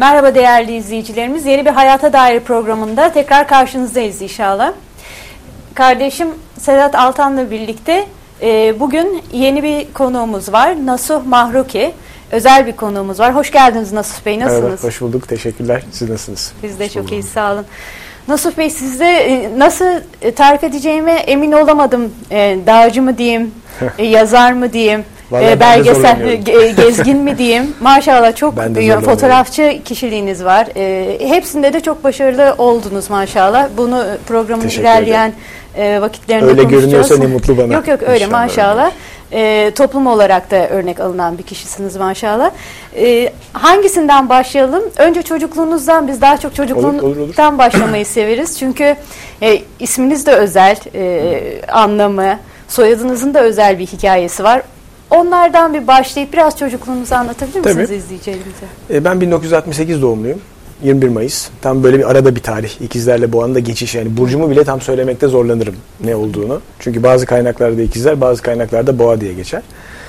Merhaba değerli izleyicilerimiz. Yeni bir Hayata Dair programında tekrar karşınızdayız inşallah. Kardeşim Sedat Altan'la birlikte bugün yeni bir konuğumuz var. Nasuh Mahruki. Özel bir konuğumuz var. Hoş geldiniz Nasuh Bey. Nasılsınız? Merhaba, hoş bulduk. Teşekkürler. Siz nasılsınız? Biz de çok iyiyiz. Sağ olun. Nasuh Bey, sizde nasıl tarif edeceğime emin olamadım. Dağcı mı diyeyim, yazar mı diyeyim, belgesel, gezgin mi diyeyim. Maşallah çok fotoğrafçı kişiliğiniz var. Hepsinde de çok başarılı oldunuz maşallah. Bunu programın ilerleyen vakitlerinde öyle konuşacağız. Öyle görünüyorsa ne mutlu bana. Yok öyle maşallah. Toplum olarak da örnek alınan bir kişisiniz maşallah. Hangisinden başlayalım? Önce çocukluğunuzdan, biz daha çok çocukluğunuzdan başlamayı severiz. Çünkü isminiz de özel, anlamı, soyadınızın da özel bir hikayesi var. Onlardan bir başlayıp biraz çocukluğunuzu anlatabilir misiniz izleyicilerimize? Ben 1968 doğumluyum. 21 Mayıs. Tam böyle bir arada bir tarih. İkizlerle Boğa'nın da geçiş. Yani burcumu bile tam söylemekte zorlanırım ne olduğunu. Çünkü bazı kaynaklarda ikizler, bazı kaynaklarda Boğa diye geçer.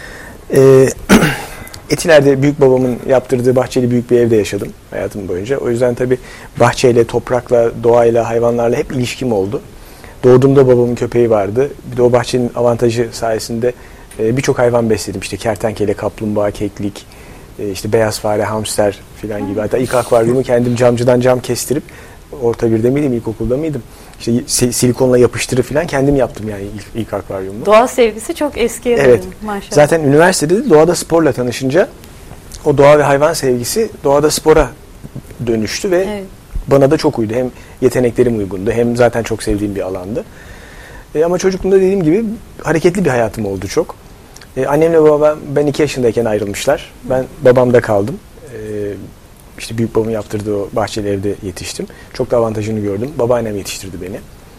Etiler'de büyük babamın yaptırdığı bahçeli büyük bir evde yaşadım hayatım boyunca. O yüzden tabii bahçeyle, toprakla, doğayla, hayvanlarla hep ilişkim oldu. Doğduğumda babamın köpeği vardı. Bir de o bahçenin avantajı sayesinde birçok hayvan besledim. İşte kertenkele, kaplumbağa, keklik, işte beyaz fare, hamster filan gibi. Hatta ilk akvaryumu kendim camcıdan cam kestirip, orta birde miydim, ilkokulda mıydım? İşte silikonla yapıştırıp filan kendim yaptım yani ilk akvaryumu. Doğa sevgisi çok eskiye evet. Maşallah. Zaten üniversitede de doğada sporla tanışınca o doğa ve hayvan sevgisi doğada spora dönüştü ve bana da çok uydu. Hem yeteneklerim uygundu hem zaten çok sevdiğim bir alandı. Ama çocukluğumda dediğim gibi hareketli bir hayatım oldu çok. Annemle babam ben 2 yaşındayken ayrılmışlar. Ben babamda kaldım. İşte büyük babamın yaptırdığı o bahçeli evde yetiştim. Çok da avantajını gördüm. Babaannem yetiştirdi beni.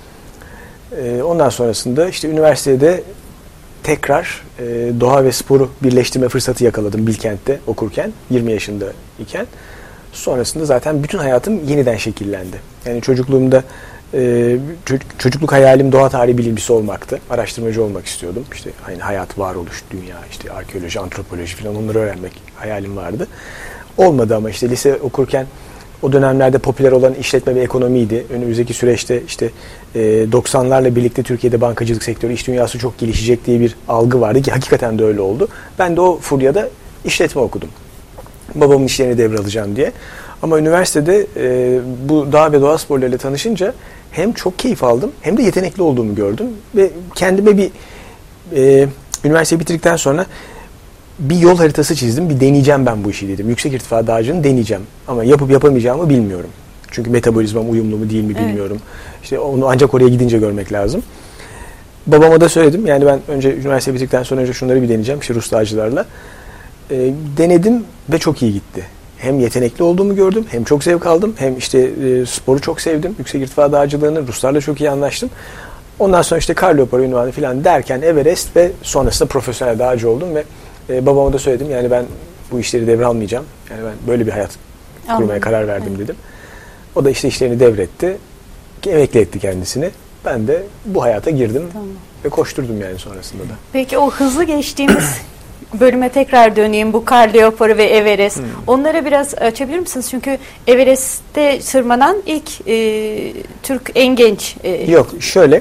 Ondan sonrasında işte üniversitede tekrar doğa ve sporu birleştirme fırsatı yakaladım Bilkent'te okurken, 20 yaşında iken. Sonrasında zaten bütün hayatım yeniden şekillendi. Yani çocukluğumda çocukluk hayalim doğa tarihi bilimcisi olmaktı. Araştırmacı olmak istiyordum. İşte hani hayat, varoluş, dünya, işte arkeoloji, antropoloji falan onları öğrenmek hayalim vardı. Olmadı ama işte lise okurken o dönemlerde popüler olan işletme ve ekonomiydi. Önümüzdeki süreçte işte 90'larla birlikte Türkiye'de bankacılık sektörü, iş dünyası çok gelişecek diye bir algı vardı ki hakikaten de öyle oldu. Ben de o furyada işletme okudum. Babamın işlerini devralacağım diye. Ama üniversitede bu dağ ve doğa sporlarıyla tanışınca hem çok keyif aldım hem de yetenekli olduğumu gördüm. Ve kendime bir üniversiteyi bitirdikten sonra bir yol haritası çizdim. Bir deneyeceğim ben bu işi dedim. Yüksek irtifa dağcılığını deneyeceğim. Ama yapıp yapamayacağımı bilmiyorum. Çünkü metabolizmam uyumlu mu değil mi bilmiyorum. İşte onu ancak oraya gidince görmek lazım. Babama da söyledim. Yani ben önce üniversite bitirdikten sonra önce şunları bir deneyeceğim. İşte Rus dağcılarla. Denedim ve çok iyi gitti. Hem yetenekli olduğumu gördüm, hem çok zevk aldım, hem işte sporu çok sevdim. Yüksek irtifa dağcılığını, Ruslarla çok iyi anlaştım. Ondan sonra işte kar leoparı ünvanı falan derken Everest ve sonrasında profesyonel dağcı oldum ve babama da söyledim. Yani ben bu işleri devralmayacağım. Yani ben böyle bir hayat kurmaya karar verdim dedim. O da işte işlerini devretti. Emekli etti kendisini. Ben de bu hayata girdim ve koşturdum yani sonrasında da. Peki o hızlı geçtiğimiz bölüme tekrar döneyim. Bu kar leoparı ve Everest. Onlara biraz açabilir misiniz? Çünkü Everest'te tırmanan ilk Türk en genç. Yok şöyle.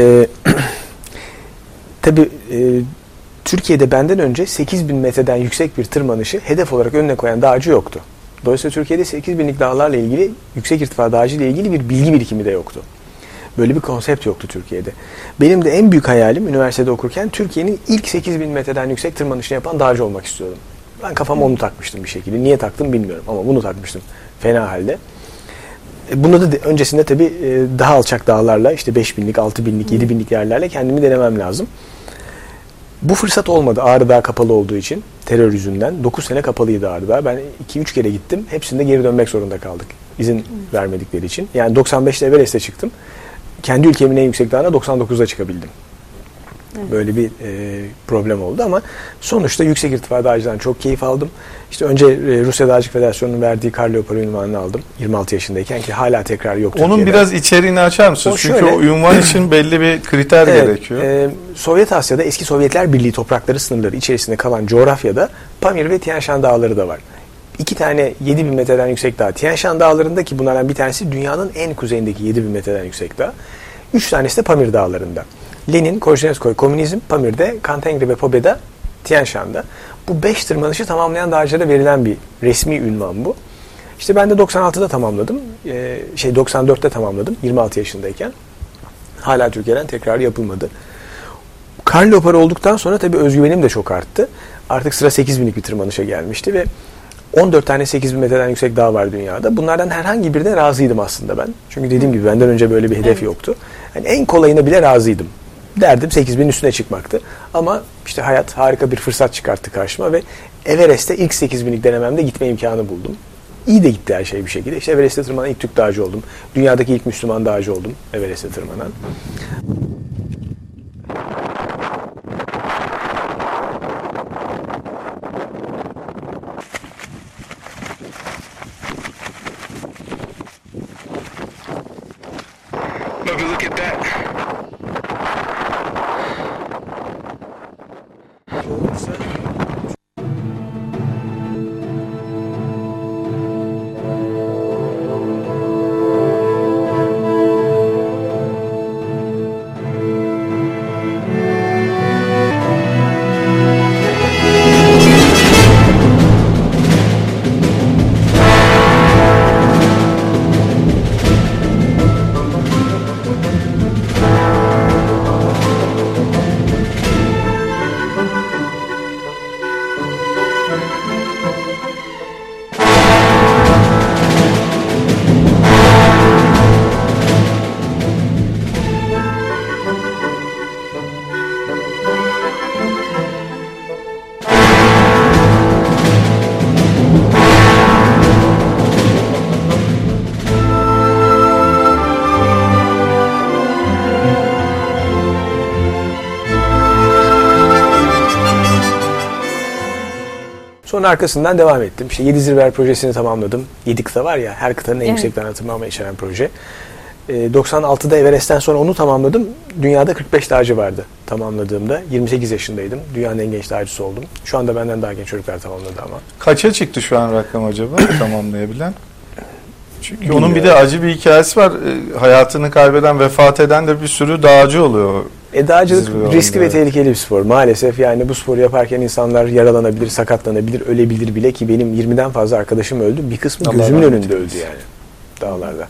Tabii Türkiye'de benden önce 8.000 metreden yüksek bir tırmanışı hedef olarak önüne koyan dağcı yoktu. Dolayısıyla Türkiye'de 8.000'lik dağlarla ilgili, yüksek irtifa dağcı ile ilgili bir bilgi birikimi de yoktu. Böyle bir konsept yoktu Türkiye'de. Benim de en büyük hayalim üniversitede okurken Türkiye'nin ilk 8.000 metreden yüksek tırmanışını yapan dağcı olmak istiyordum. Ben kafama onu takmıştım bir şekilde. Niye taktım bilmiyorum ama bunu takmıştım fena halde. Bunda da öncesinde tabii daha alçak dağlarla işte 5.000'lik, 6.000'lik, 7.000'lik yerlerle kendimi denemem lazım. Bu fırsat olmadı Ağrı Dağı kapalı olduğu için terör yüzünden. 9 sene kapalıydı Ağrı Dağı. Ben 2-3 kere gittim. Hepsinde geri dönmek zorunda kaldık. İzin vermedikleri için. Yani 95'te Everest'e çıktım. Kendi ülkemin en yüksek dağına 99'a çıkabildim. Böyle bir problem oldu ama sonuçta yüksek irtifa dağcıdan çok keyif aldım. İşte önce Rusya Dağcılık Federasyonu'nun verdiği kar leoparı ünvanını aldım 26 yaşındayken ki hala tekrar yok Türkiye'de. Onun biraz içeriğini açar mısınız? Çünkü o ünvan için belli bir kriter gerekiyor. Sovyet Asya'da eski Sovyetler Birliği toprakları sınırları içerisinde kalan coğrafyada Pamir ve Tian Shan dağları da var. 2 tane 7000 metreden yüksek dağ Tian Shan dağlarında, ki bunlardan bir tanesi dünyanın en kuzeyindeki 7000 metreden yüksek dağ. 3 tanesi de Pamir dağlarında. Lenin, Korjenskoy, Komünizm, Pamir'de, Kantengri ve Pobeda Tian Shan'da. Bu 5 tırmanışı tamamlayan dağcılara verilen bir resmi ünvan bu. İşte ben de 96'da tamamladım. 94'te tamamladım 26 yaşındayken. Hala Türkiye'den tekrar yapılmadı. Kar leoparı olduktan sonra tabii özgüvenim de çok arttı. Artık sıra 8000'lik bir tırmanışa gelmişti ve 14 tane 8000 metreden yüksek dağ var dünyada. Bunlardan herhangi birine razıydım aslında ben. Çünkü dediğim gibi benden önce böyle bir hedef yoktu. Yani en kolayına bile razıydım. Derdim 8000'in üstüne çıkmaktı. Ama işte hayat harika bir fırsat çıkarttı karşıma ve Everest'te ilk 8000'lik denememde gitme imkanı buldum. İyi de gitti her şey bir şekilde. İşte Everest'te tırmanan ilk Türk dağcı oldum. Dünyadaki ilk Müslüman dağcı oldum Everest'te tırmanan. Look at that. Sonra arkasından devam ettim. İşte 7 zirveler projesini tamamladım. 7 kıta var ya, her kıtanın en yüksek dağına tırmanmayı içeren proje. 96'da Everest'ten sonra onu tamamladım. Dünyada 45 dağcı vardı tamamladığımda. 28 yaşındaydım. Dünyanın en genç dağcısı oldum. Şu anda benden daha genç çocuklar tamamladı ama. Kaça çıktı şu an rakam acaba tamamlayabilen? Çünkü bilmiyorum. Onun bir de acı bir hikayesi var. Hayatını kaybeden, vefat eden de bir sürü dağcı oluyor. Dağcılık riskli ve tehlikeli bir spor. Maalesef yani bu sporu yaparken insanlar yaralanabilir, sakatlanabilir, ölebilir bile, ki benim 20'den fazla arkadaşım öldü. Bir kısmı gözümün önünde öldü yani dağlarda.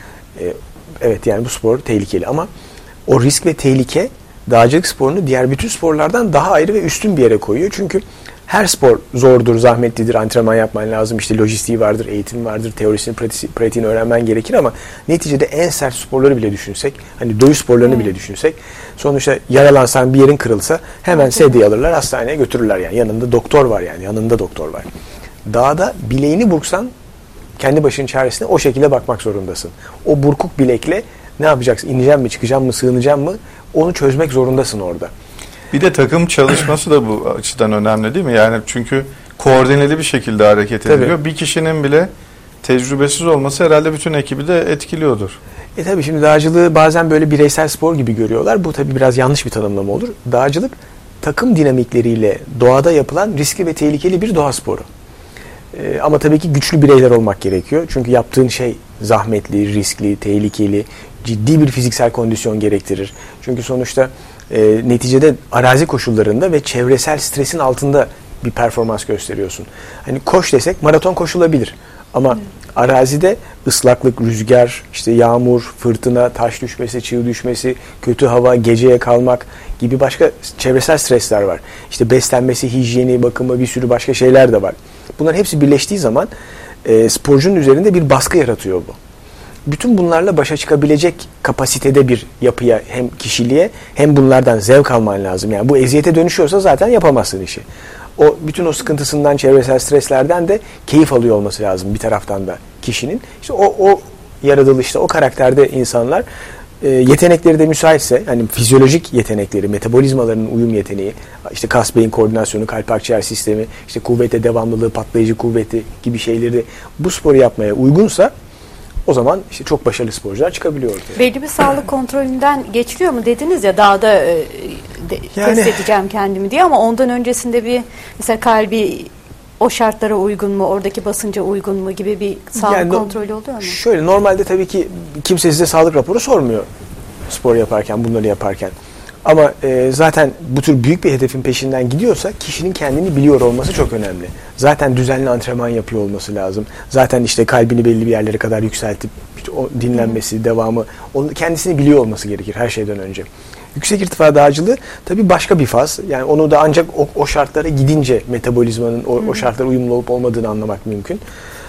Evet, yani bu spor tehlikeli ama o risk ve tehlike dağcılık sporunu diğer bütün sporlardan daha ayrı ve üstün bir yere koyuyor. Çünkü her spor zordur, zahmetlidir, antrenman yapman lazım, işte lojistiği vardır, eğitim vardır, teorisini, pratiğini öğrenmen gerekir ama neticede en sert sporları bile düşünsek, hani dövüş sporlarını bile düşünsek, sonuçta yaralansan, bir yerin kırılsa hemen sedye alırlar, hastaneye götürürler yani. Yanında doktor var yani, yanında doktor var. Dağda bileğini burksan kendi başının çaresine o şekilde bakmak zorundasın. O burkuk bilekle ne yapacaksın? İneceğim mi, çıkacağım mı, sığınacağım mı? Onu çözmek zorundasın orada. Bir de takım çalışması da bu açıdan önemli değil mi? Yani çünkü koordineli bir şekilde hareket ediliyor. Tabii. Bir kişinin bile tecrübesiz olması herhalde bütün ekibi de etkiliyordur. Tabii şimdi dağcılığı bazen böyle bireysel spor gibi görüyorlar. Bu tabii biraz yanlış bir tanımlama olur. Dağcılık takım dinamikleriyle doğada yapılan riskli ve tehlikeli bir doğa sporu. Ama tabii ki güçlü bireyler olmak gerekiyor. Çünkü yaptığın şey zahmetli, riskli, tehlikeli, ciddi bir fiziksel kondisyon gerektirir. Çünkü sonuçta neticede arazi koşullarında ve çevresel stresin altında bir performans gösteriyorsun. Hani koş desek maraton koşulabilir. Ama arazide ıslaklık, rüzgar, işte yağmur, fırtına, taş düşmesi, çığ düşmesi, kötü hava, geceye kalmak gibi başka çevresel stresler var. İşte beslenmesi, hijyeni, bakımı, bir sürü başka şeyler de var. Bunların hepsi birleştiği zaman sporcunun üzerinde bir baskı yaratıyor bu. Bütün bunlarla başa çıkabilecek kapasitede bir yapıya, hem kişiliğe hem bunlardan zevk alman lazım. Yani bu eziyete dönüşüyorsa zaten yapamazsın işi. O bütün o sıkıntısından, çevresel streslerden de keyif alıyor olması lazım bir taraftan da kişinin. İşte o yaratılışta, o karakterde insanlar yetenekleri de müsaitse, hani fizyolojik yetenekleri, metabolizmalarının uyum yeteneği, işte kas beyin koordinasyonu, kalp akciğer sistemi, işte kuvvete devamlılığı, patlayıcı kuvveti gibi şeyleri bu sporu yapmaya uygunsa o zaman işte çok başarılı sporcular çıkabiliyor ortaya. Belli bir sağlık kontrolünden geçiliyor mu dediniz ya, dağda test edeceğim kendimi diye, ama ondan öncesinde bir mesela kalbi o şartlara uygun mu, oradaki basınca uygun mu gibi bir sağlık kontrolü oluyor mu? Şöyle, normalde tabii ki kimse size sağlık raporu sormuyor spor yaparken, bunları yaparken. Ama zaten bu tür büyük bir hedefin peşinden gidiyorsa kişinin kendini biliyor olması çok önemli. Zaten düzenli antrenman yapıyor olması lazım. Zaten işte kalbini belli bir yerlere kadar yükseltip işte o dinlenmesi, devamı, onu kendisini biliyor olması gerekir her şeyden önce. Yüksek irtifa dağcılığı tabii başka bir faz. Yani onu da ancak o şartlara gidince metabolizmanın o şartlara uyumlu olup olmadığını anlamak mümkün.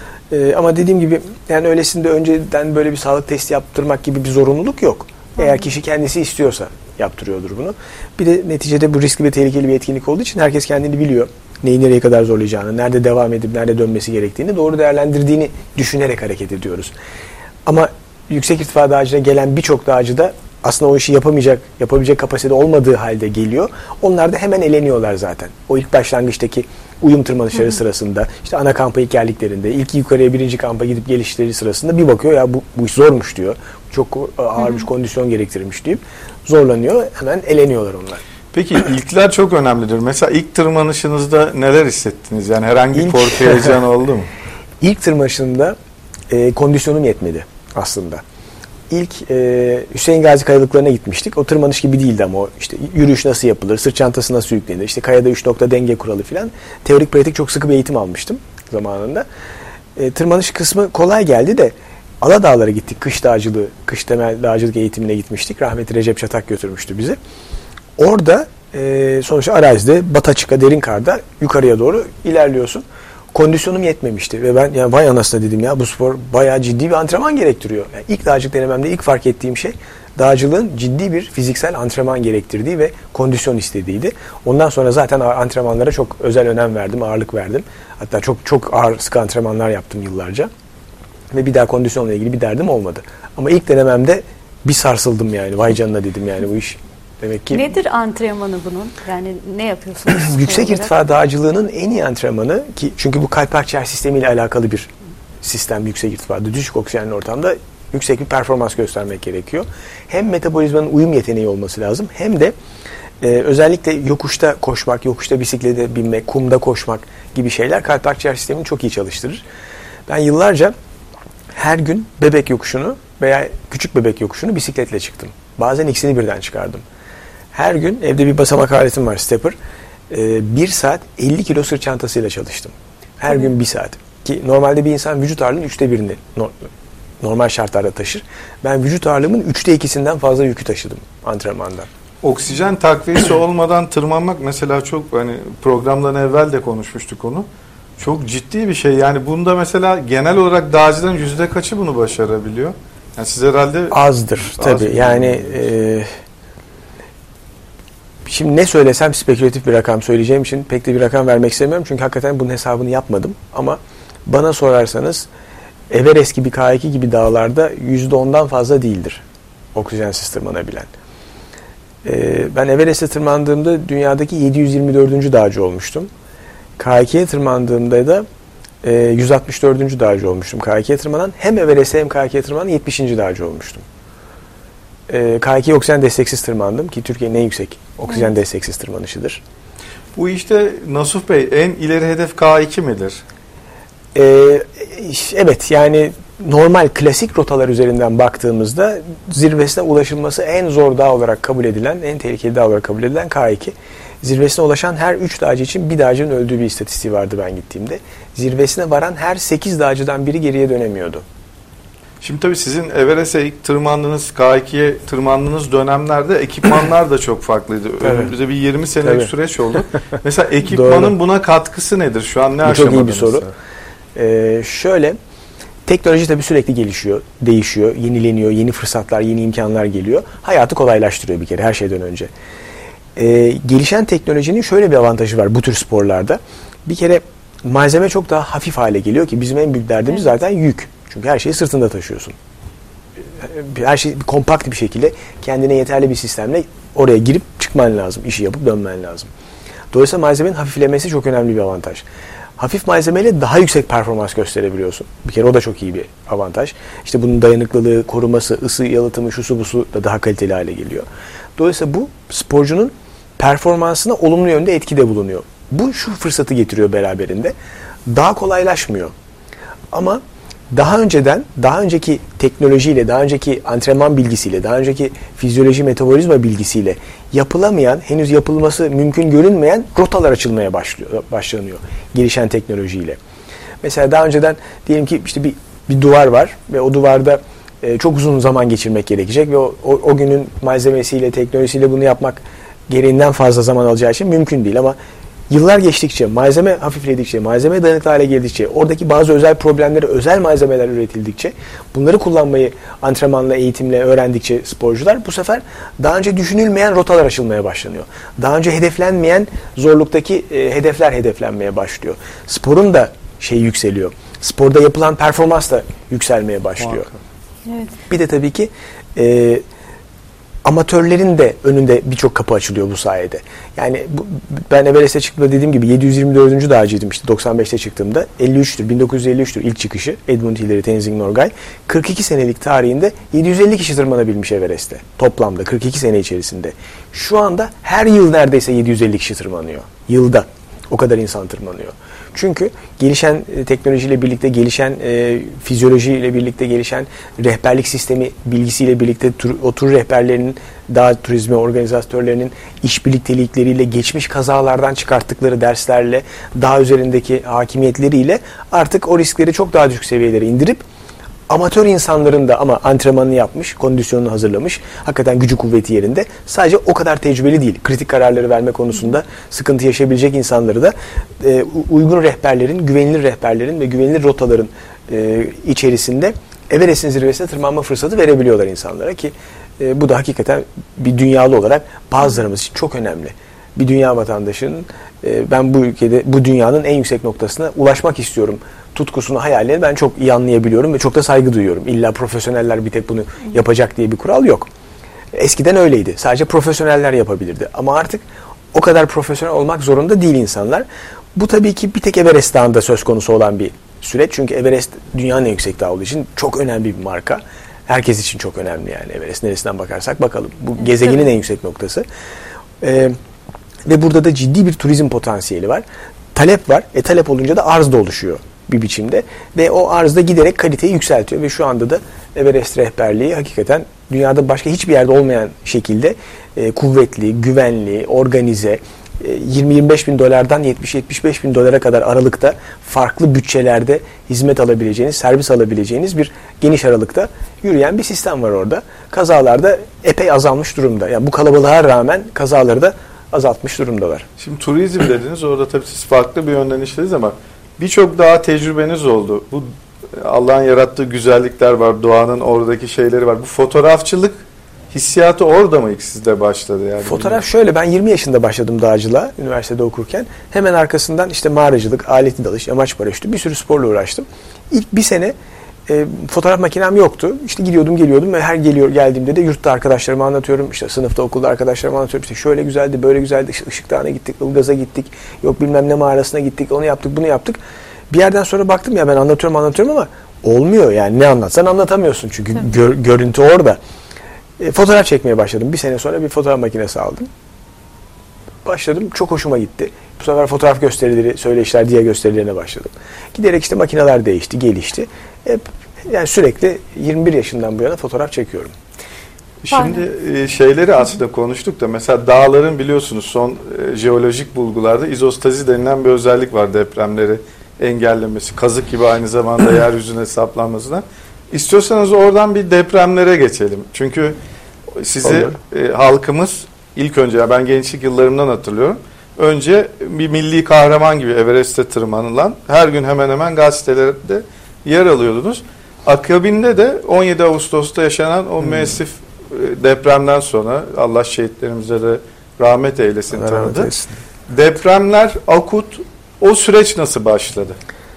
Ama dediğim gibi yani öylesinde önceden böyle bir sağlık testi yaptırmak gibi bir zorunluluk yok. Eğer kişi kendisi istiyorsa yaptırıyordur bunu. Bir de neticede bu riskli ve tehlikeli bir etkinlik olduğu için herkes kendini biliyor. Neyi nereye kadar zorlayacağını, nerede devam edip nerede dönmesi gerektiğini doğru değerlendirdiğini düşünerek hareket ediyoruz. Ama yüksek irtifa dağcına gelen birçok dağcı da aslında o işi yapabilecek kapasitede olmadığı halde geliyor. Onlar da hemen eleniyorlar zaten. O ilk başlangıçtaki uyum tırmanışları sırasında, işte ana kampa ilk geldiklerinde, ilk yukarıya birinci kampa gidip gelişleri sırasında bir bakıyor ya bu iş zormuş diyor. Çok ağır bir kondisyon gerektirmiş deyip zorlanıyor. Hemen eleniyorlar onlar. Peki ilkler çok önemlidir. Mesela ilk tırmanışınızda neler hissettiniz? Yani herhangi bir korku, heyecan oldu mu? İlk tırmanışımda kondisyonum yetmedi aslında. İlk Hüseyin Gazi Kayalıkları'na gitmiştik. O tırmanış gibi değildi ama o işte yürüyüş nasıl yapılır, sırt çantası nasıl yüklenir, işte kayada 3 nokta denge kuralı filan. Teorik pratik çok sıkı bir eğitim almıştım zamanında. Tırmanış kısmı kolay geldi de Aladağlara gittik. Kış temel dağcılık eğitimine gitmiştik. Rahmetli Recep Çatak götürmüştü bizi. Orada sonuçta arazide, bataçıka, derin karda yukarıya doğru ilerliyorsun. Kondisyonum yetmemişti ve ben yani vay anasını dedim ya, bu spor bayağı ciddi bir antrenman gerektiriyor. Yani ilk dağcılık denememde ilk fark ettiğim şey dağcılığın ciddi bir fiziksel antrenman gerektirdiği ve kondisyon istediğiydi. Ondan sonra zaten antrenmanlara çok özel önem verdim, ağırlık verdim. Hatta çok çok ağır sıkı antrenmanlar yaptım yıllarca. Ve bir daha kondisyonla ilgili bir derdim olmadı. Ama ilk denememde bir sarsıldım yani. Vay canına dedim yani bu iş. Demek ki nedir antrenmanı bunun? Yani ne yapıyorsunuz? Yüksek irtifa dağcılığının en iyi antrenmanı ki çünkü bu kalp akciğer sistemiyle alakalı bir sistem yüksek irtifada. Düşük oksijenli ortamda yüksek bir performans göstermek gerekiyor. Hem metabolizmanın uyum yeteneği olması lazım hem de özellikle yokuşta koşmak, yokuşta bisiklete binmek, kumda koşmak gibi şeyler kalp akciğer sistemini çok iyi çalıştırır. Ben yıllarca her gün bebek yokuşunu veya küçük bebek yokuşunu bisikletle çıktım. Bazen ikisini birden çıkardım. Her gün evde bir basamak aletim var, stepper. 1 saat 50 kilo sırt çantasıyla çalıştım. Her gün 1 saat. Ki normalde bir insan vücut ağırlığının 1/3'ünü normal şartlarda taşır. Ben vücut ağırlığımın 2/3'ünden fazla yükü taşıdım antrenmanda. Oksijen takviyesi olmadan tırmanmak mesela çok, hani programdan evvel de konuşmuştuk onu. Çok ciddi bir şey. Yani bunda mesela genel olarak dağcıların %kaçı bunu başarabiliyor? Yani siz herhalde azdır tabii. Yani şimdi ne söylesem spekülatif bir rakam söyleyeceğim için pek de bir rakam vermek istemiyorum. Çünkü hakikaten bunun hesabını yapmadım. Ama bana sorarsanız Everest gibi, K2 gibi dağlarda %10'dan fazla değildir oksijensiz tırmanabilen. Ben Everest'e tırmandığımda dünyadaki 724. dağcı olmuştum. K2'ye tırmandığımda da 164. dağcı olmuştum. K2'ye tırmanan hem Everest'e hem K2'ye tırmanan 70. dağcı olmuştum. K2'ye oksijen desteksiz tırmandım ki Türkiye'nin en yüksek oksijen desteksiz tırmanışıdır. Bu işte Nasuh Bey en ileri hedef K2 midir? Evet, yani normal klasik rotalar üzerinden baktığımızda zirvesine ulaşılması en zor dağ olarak kabul edilen, en tehlikeli dağ olarak kabul edilen K2. Zirvesine ulaşan her 3 dağcı için bir dağcının öldüğü bir istatistiği vardı ben gittiğimde. Zirvesine varan her 8 dağcıdan biri geriye dönemiyordu. Şimdi tabii sizin Everest'e ilk tırmandığınız, K2'ye tırmandığınız dönemlerde ekipmanlar da çok farklıydı. Önümüzde bir 20 senelik süreç oldu. Mesela ekipmanın buna katkısı nedir? Şu an ne aşamadınız? Çok iyi bir soru. Şöyle, teknoloji tabii sürekli gelişiyor, değişiyor, yenileniyor, yeni fırsatlar, yeni imkanlar geliyor. Hayatı kolaylaştırıyor bir kere her şeyden önce. Gelişen teknolojinin şöyle bir avantajı var bu tür sporlarda. Bir kere malzeme çok daha hafif hale geliyor ki bizim en büyük derdimiz zaten yük. Çünkü her şeyi sırtında taşıyorsun. Her şey kompakt bir şekilde kendine yeterli bir sistemle oraya girip çıkman lazım. İşi yapıp dönmen lazım. Dolayısıyla malzemenin hafiflemesi çok önemli bir avantaj. Hafif malzemeyle daha yüksek performans gösterebiliyorsun. Bir kere o da çok iyi bir avantaj. İşte bunun dayanıklılığı, koruması, ısı yalıtımı, şusu busu da daha kaliteli hale geliyor. Dolayısıyla bu sporcunun performansına olumlu yönde etkide bulunuyor. Bu şu fırsatı getiriyor beraberinde. Daha kolaylaşmıyor. Ama daha önceki teknolojiyle, daha önceki antrenman bilgisiyle, daha önceki fizyoloji, metabolizma bilgisiyle yapılamayan, henüz yapılması mümkün görünmeyen rotalar açılmaya başlanıyor gelişen teknolojiyle. Mesela daha önceden diyelim ki işte bir duvar var ve o duvarda çok uzun zaman geçirmek gerekecek ve o günün malzemesiyle, teknolojisiyle bunu yapmak gereğinden fazla zaman alacağı için mümkün değil. Ama yıllar geçtikçe, malzeme hafifledikçe, malzeme dayanıklı hale geldikçe, oradaki bazı özel problemlere özel malzemeler üretildikçe, bunları kullanmayı antrenmanla, eğitimle öğrendikçe sporcular bu sefer daha önce düşünülmeyen rotalar açılmaya başlanıyor. Daha önce hedeflenmeyen zorluktaki hedefler hedeflenmeye başlıyor. Sporun da yükseliyor. Sporda yapılan performans da yükselmeye başlıyor. Evet. Bir de tabii ki amatörlerin de önünde birçok kapı açılıyor bu sayede. Yani ben Everest'e çıktığımda dediğim gibi 724. dağcıydım işte 95'te çıktığımda. 1953'tür ilk çıkışı Edmund Hillary, Tenzing Norgay. 42 senelik tarihinde 750 kişi tırmanabilmiş Everest'te. Toplamda 42 sene içerisinde. Şu anda her yıl neredeyse 750 kişi tırmanıyor. Yılda. O kadar insan tırmanıyor. Çünkü gelişen teknolojiyle birlikte, gelişen fizyolojiyle birlikte, gelişen rehberlik sistemi bilgisiyle birlikte o tur rehberlerinin, dağ turizmi organizatörlerinin iş birliktelikleriyle, geçmiş kazalardan çıkarttıkları derslerle, dağ üzerindeki hakimiyetleriyle artık o riskleri çok daha düşük seviyelere indirip amatör insanların da ama antrenmanını yapmış, kondisyonunu hazırlamış, hakikaten gücü kuvveti yerinde. Sadece o kadar tecrübeli değil. Kritik kararları verme konusunda sıkıntı yaşayabilecek insanları da uygun rehberlerin, güvenilir rehberlerin ve güvenilir rotaların içerisinde Everest'in zirvesine tırmanma fırsatı verebiliyorlar insanlara ki bu da hakikaten bir dünyalı olarak bazılarımız için çok önemli. Bir dünya vatandaşının ben bu ülkede, bu dünyanın en yüksek noktasına ulaşmak istiyorum tutkusunu, hayalini ben çok iyi anlayabiliyorum ve çok da saygı duyuyorum. İlla profesyoneller bir tek bunu yapacak diye bir kural yok. Eskiden öyleydi. Sadece profesyoneller yapabilirdi. Ama artık o kadar profesyonel olmak zorunda değil insanlar. Bu tabii ki bir tek Everest Dağı'nda söz konusu olan bir süreç. Çünkü Everest dünyanın en yüksek dağı olduğu için çok önemli bir marka. Herkes için çok önemli yani Everest. Neresinden bakarsak bakalım. Bu gezegenin en yüksek noktası. Ve burada da ciddi bir turizm potansiyeli var. Talep var. Talep olunca da arz da oluşuyor bir biçimde. Ve o arzda giderek kaliteyi yükseltiyor. Ve şu anda da Everest rehberliği hakikaten dünyada başka hiçbir yerde olmayan şekilde kuvvetli, güvenli, organize, 20-25 bin dolardan 70-75 bin dolara kadar aralıkta farklı bütçelerde hizmet alabileceğiniz, servis alabileceğiniz bir geniş aralıkta yürüyen bir sistem var orada. Kazalar da epey azalmış durumda. Yani bu kalabalığa rağmen kazaları da azaltmış durumdalar. Şimdi turizm dediniz, orada tabii siz farklı bir yönden işlediniz ama birçok daha tecrübeniz oldu. Bu Allah'ın yarattığı güzellikler var, doğanın oradaki şeyleri var. Bu fotoğrafçılık hissiyatı orada mı ilk sizde başladı? Yani fotoğraf şöyle, ben 20 yaşında başladım dağcılığa üniversitede okurken. Hemen arkasından işte mağaracılık, aletli dalış, yamaç paraşütü, bir sürü sporla uğraştım. İlk bir sene fotoğraf makinem yoktu. İşte gidiyordum geliyordum ve her geldiğimde de yurtta arkadaşlarıma anlatıyorum. İşte sınıfta, okulda arkadaşlarıma anlatıyorum. İşte şöyle güzeldi, böyle güzeldi. İşte Işık Dağı'na gittik, Ilgaz'a gittik. Yok bilmem ne mağarasına gittik, onu yaptık, bunu yaptık. Bir yerden sonra baktım ya ben anlatıyorum ama olmuyor yani. Ne anlatsan anlatamıyorsun çünkü görüntü orada. Fotoğraf çekmeye başladım. Bir sene sonra bir fotoğraf makinesi aldım. Başladım. Çok hoşuma gitti. Bu sefer fotoğraf gösterileri, söyleşiler, diye gösterilerine başladım. Giderek işte makineler değişti, gelişti. Yani sürekli 21 yaşından bu yana fotoğraf çekiyorum. Şimdi şeyleri aslında konuştuk da mesela dağların biliyorsunuz son jeolojik bulgularda izostazi denilen bir özellik var, depremleri engellemesi. Kazık gibi aynı zamanda yeryüzüne saplanmasına. İstiyorsanız oradan bir depremlere geçelim. Çünkü sizi halkımız ilk önce, ben gençlik yıllarımdan hatırlıyorum. Önce bir milli kahraman gibi Everest'te tırmanılan, her gün hemen hemen gazetelerde yer alıyordunuz. Akabinde de 17 Ağustos'ta yaşanan o müessif depremden sonra Allah şehitlerimize de rahmet eylesin tanıdı. Depremler akut, o süreç nasıl başladı?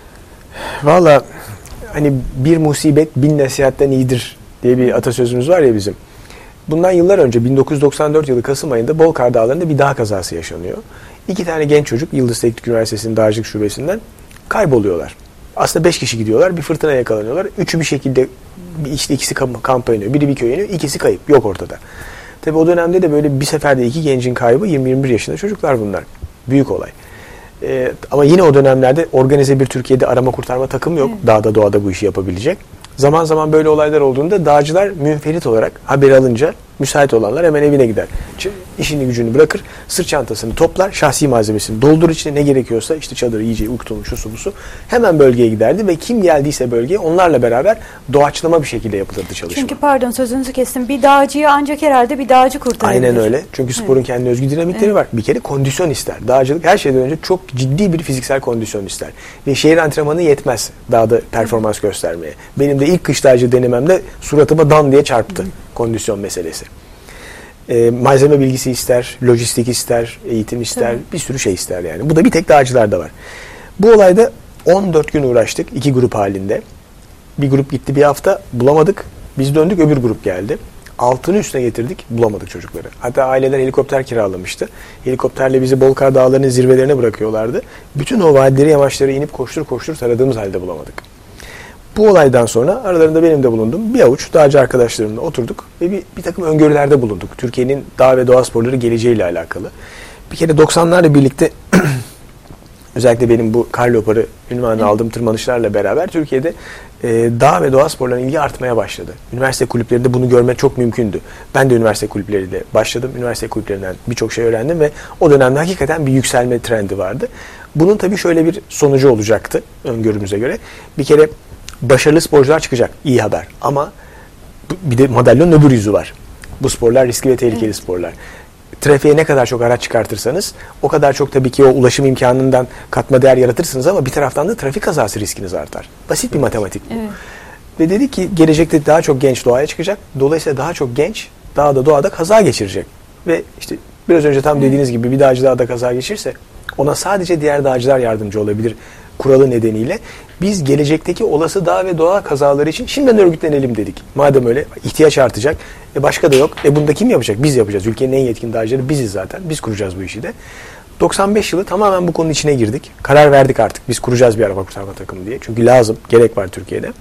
Valla hani bir musibet bin nasihatten iyidir diye bir atasözümüz var ya bizim. Bundan yıllar önce 1994 yılı Kasım ayında Bolkar Dağları'nda bir dağ kazası yaşanıyor. 2 tane genç çocuk Yıldız Teknik Üniversitesi'nin dağcılık şubesinden kayboluyorlar. Aslında 5 kişi gidiyorlar, bir fırtınaya yakalanıyorlar. Üçü bir şekilde, işte ikisi kampa iniyor, biri bir köye iniyor, ikisi kayıp, yok ortada. Tabii o dönemde de böyle bir seferde 2 gencin kaybı, 20-21 yaşında çocuklar bunlar. Büyük olay. Ama yine o dönemlerde organize bir Türkiye'de arama kurtarma takım yok. Evet. Dağda doğada bu işi yapabilecek. Zaman zaman böyle olaylar olduğunda dağcılar münferit olarak haberi alınca müsait olanlar hemen evine gider. İşini gücünü bırakır, sırt çantasını toplar, şahsi malzemesini doldurur, içine ne gerekiyorsa işte çadırı, yiyeceği, uyku şusu busu, hemen bölgeye giderdi ve kim geldiyse bölgeye onlarla beraber doğaçlama bir şekilde yapılırdı çalışma. Çünkü pardon sözünüzü kestim, bir dağcıyı ancak herhalde bir dağcı kurtarabilir. Aynen öyle. Çünkü sporun kendi özgü dinamikleri var. Bir kere kondisyon ister. Dağcılık her şeyden önce çok ciddi bir fiziksel kondisyon ister. Ve şehir antrenmanı yetmez dağda performans göstermeye. Benim de ilk kış dağcı denememde suratıma dan diye çarptı kondisyon meselesi. Malzeme bilgisi ister, lojistik ister, eğitim ister, bir sürü şey ister yani. Bu da bir tek dağcılarda var. Bu olayda 14 gün uğraştık 2 grup halinde. Bir grup gitti bir hafta, bulamadık. Biz döndük, öbür grup geldi. Altını üstüne getirdik, bulamadık çocukları. Hatta aileler helikopter kiralamıştı. Helikopterle bizi Bolkar Dağları'nın zirvelerine bırakıyorlardı. Bütün o vadileri, yamaçları inip koştur koştur taradığımız halde bulamadık. Bu olaydan sonra aralarında benim de bulundum. Bir avuç dağcı arkadaşlarımla oturduk ve bir takım öngörülerde bulunduk. Türkiye'nin dağ ve doğa sporları geleceğiyle alakalı. Bir kere 90'larla birlikte özellikle benim bu kar leoparı ünvanını aldığım tırmanışlarla beraber Türkiye'de dağ ve doğa sporlarına ilgi artmaya başladı. Üniversite kulüplerinde bunu görmek çok mümkündü. Ben de üniversite kulüpleriyle başladım. Üniversite kulüplerinden birçok şey öğrendim ve o dönemde hakikaten bir yükselme trendi vardı. Bunun tabii şöyle bir sonucu olacaktı öngörümüze göre. Bir kere başarılı sporcular çıkacak. İyi haber. Ama bir de madalyonun öbür yüzü var. Bu sporlar riskli ve tehlikeli sporlar. Trafiğe ne kadar çok araç çıkartırsanız o kadar çok tabii ki o ulaşım imkanından katma değer yaratırsınız ama bir taraftan da trafik kazası riskiniz artar. Basit bir matematik bu. Evet. Ve dedi ki gelecekte daha çok genç doğaya çıkacak. Dolayısıyla daha çok genç dağda doğada kaza geçirecek. Ve işte biraz önce tam dediğiniz gibi bir dağcı dağda kaza geçirse ona sadece diğer dağcılar yardımcı olabilir kuralı nedeniyle. Biz gelecekteki olası dağ ve doğa kazaları için şimdiden örgütlenelim dedik. Madem öyle ihtiyaç artacak. Başka da yok. Bunu da kim yapacak? Biz yapacağız. Ülkenin en yetkin dağcıları biziz zaten. Biz kuracağız bu işi de. 95 yılı tamamen bu konunun içine girdik. Karar verdik artık. Biz kuracağız bir arama kurtarma takımı diye. Çünkü lazım. Gerek var Türkiye'de.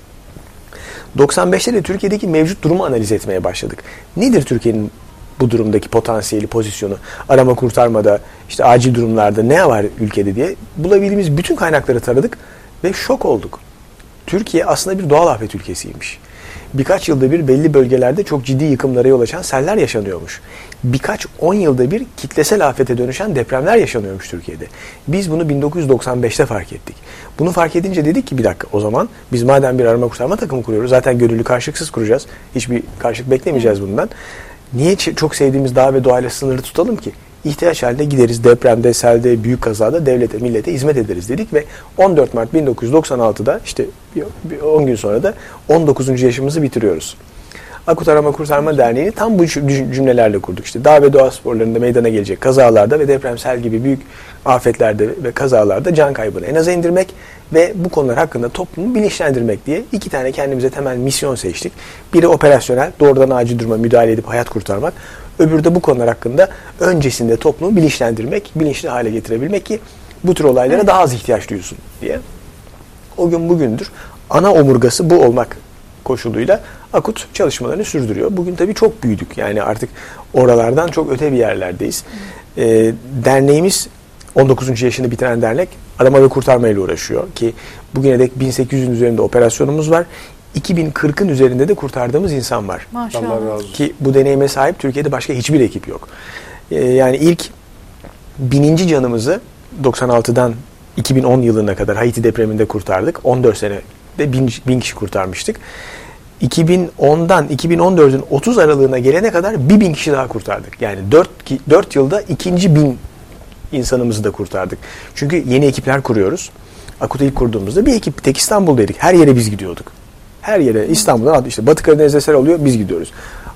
95'te de Türkiye'deki mevcut durumu analiz etmeye başladık. Nedir Türkiye'nin bu durumdaki potansiyeli, pozisyonu, arama kurtarmada, işte acil durumlarda ne var ülkede diye bulabildiğimiz bütün kaynakları taradık ve şok olduk. Türkiye aslında bir doğal afet ülkesiymiş. Birkaç yılda bir belli bölgelerde çok ciddi yıkımlara yol açan seller yaşanıyormuş. Birkaç 10 yılda bir kitlesel afete dönüşen depremler yaşanıyormuş Türkiye'de. Biz bunu 1995'te fark ettik. Bunu fark edince dedik ki bir dakika o zaman biz madem bir arama kurtarma takımı kuruyoruz, zaten gönüllü karşılıksız kuracağız. Hiçbir karşılık beklemeyeceğiz bundan. Niye çok sevdiğimiz dağ ve doğayla sınırlı tutalım ki? İhtiyaç halinde gideriz depremde, selde, büyük kazada devlete, millete hizmet ederiz dedik ve 14 Mart 1996'da işte 10 gün sonra da 19. yaşımızı bitiriyoruz. Akut Arama Kurtarma Derneği'ni tam bu cümlelerle kurduk. İşte dağ ve doğa sporlarında meydana gelecek kazalarda ve depremsel gibi büyük afetlerde ve kazalarda can kaybını en aza indirmek ve bu konular hakkında toplumu bilinçlendirmek diye 2 tane kendimize temel misyon seçtik. Biri operasyonel, doğrudan acil duruma müdahale edip hayat kurtarmak. Öbürü de bu konular hakkında öncesinde toplumu bilinçlendirmek, bilinçli hale getirebilmek ki bu tür olaylara daha az ihtiyaç duyulsun diye. O gün bugündür ana omurgası bu olmak koşuluyla akut çalışmalarını sürdürüyor. Bugün tabii çok büyüdük. Yani artık oralardan çok öte bir yerlerdeyiz. Derneğimiz 19. yaşını bitiren dernek arama ve kurtarma ile uğraşıyor ki bugüne dek 1800'ün üzerinde operasyonumuz var. 2040'ın üzerinde de kurtardığımız insan var. Maşallah. Allah razı olsun. Ki bu deneyime sahip Türkiye'de başka hiçbir ekip yok. Yani ilk 1000. canımızı 96'dan 2010 yılına kadar Haiti depreminde kurtardık. 14 senede 1000 kişi kurtarmıştık. 2010'dan 2014'ün 30 aralığına gelene kadar 1000 kişi daha kurtardık. Yani 4 yılda 2000 insanımızı da kurtardık. Çünkü yeni ekipler kuruyoruz. Akut'u ilk kurduğumuzda bir ekip tek İstanbul'daydık. Her yere biz gidiyorduk. Her yere İstanbul'dan işte Batı Karadeniz'de sel oluyor biz gidiyoruz.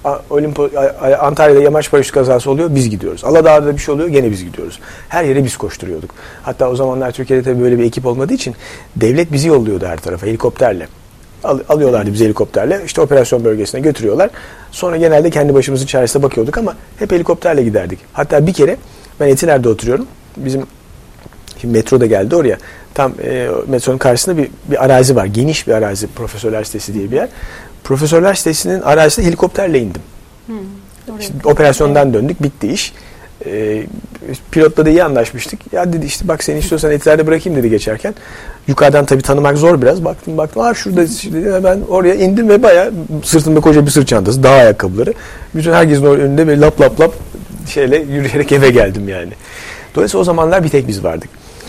Antalya'da yamaç paraşüt kazası oluyor biz gidiyoruz. Aladağ'da bir şey oluyor gene biz gidiyoruz. Her yere biz koşturuyorduk. Hatta o zamanlar Türkiye'de tabii böyle bir ekip olmadığı için devlet bizi yolluyordu her tarafa helikopterle. Alıyorlardı bizi helikopterle. İşte operasyon bölgesine götürüyorlar. Sonra genelde kendi başımızın çaresine bakıyorduk ama hep helikopterle giderdik. Hatta bir kere ben Etiler'de oturuyorum. Bizim şimdi metro da geldi oraya. Tam metronun karşısında bir arazi var. Geniş bir arazi. Profesörler Sitesi diye bir yer. Profesörler Sitesi'nin arazisine helikopterle indim. İşte operasyondan döndük. Bitti iş. Pilotla da iyi anlaşmıştık. Ya dedi işte bak seni istiyorsan Etiler'de bırakayım dedi geçerken. Yukarıdan tabii tanımak zor biraz. Baktım şurada dedi. Ben oraya indim ve bayağı sırtımda koca bir sırt çantası, dağ ayakkabıları. Bütün herkesin önünde böyle lap şeyle yürüyerek eve geldim yani. Dolayısıyla o zamanlar bir tek biz vardık.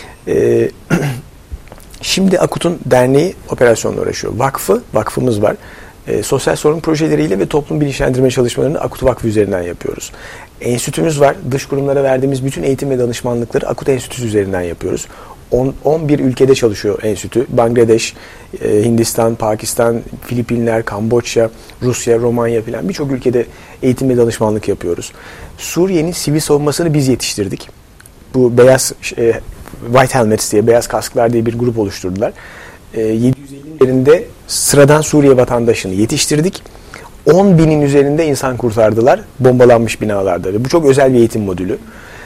Şimdi Akut'un derneği operasyonla uğraşıyor. Vakfımız var. Sosyal sorun projeleriyle ve toplum bilinçlendirme çalışmalarını Akut Vakfı üzerinden yapıyoruz. Enstitümüz var. Dış kurumlara verdiğimiz bütün eğitim ve danışmanlıkları Akut Enstitüsü üzerinden yapıyoruz. 11 ülkede çalışıyor enstitü. Bangladeş, Hindistan, Pakistan, Filipinler, Kamboçya, Rusya, Romanya filan birçok ülkede eğitim ve danışmanlık yapıyoruz. Suriye'nin sivil savunmasını biz yetiştirdik. Bu beyaz White Helmets diye, beyaz kasklar diye bir grup oluşturdular. 750'in üzerinde sıradan Suriye vatandaşını yetiştirdik. 10.000'in üzerinde insan kurtardılar bombalanmış binalarda. Ve bu çok özel bir eğitim modülü.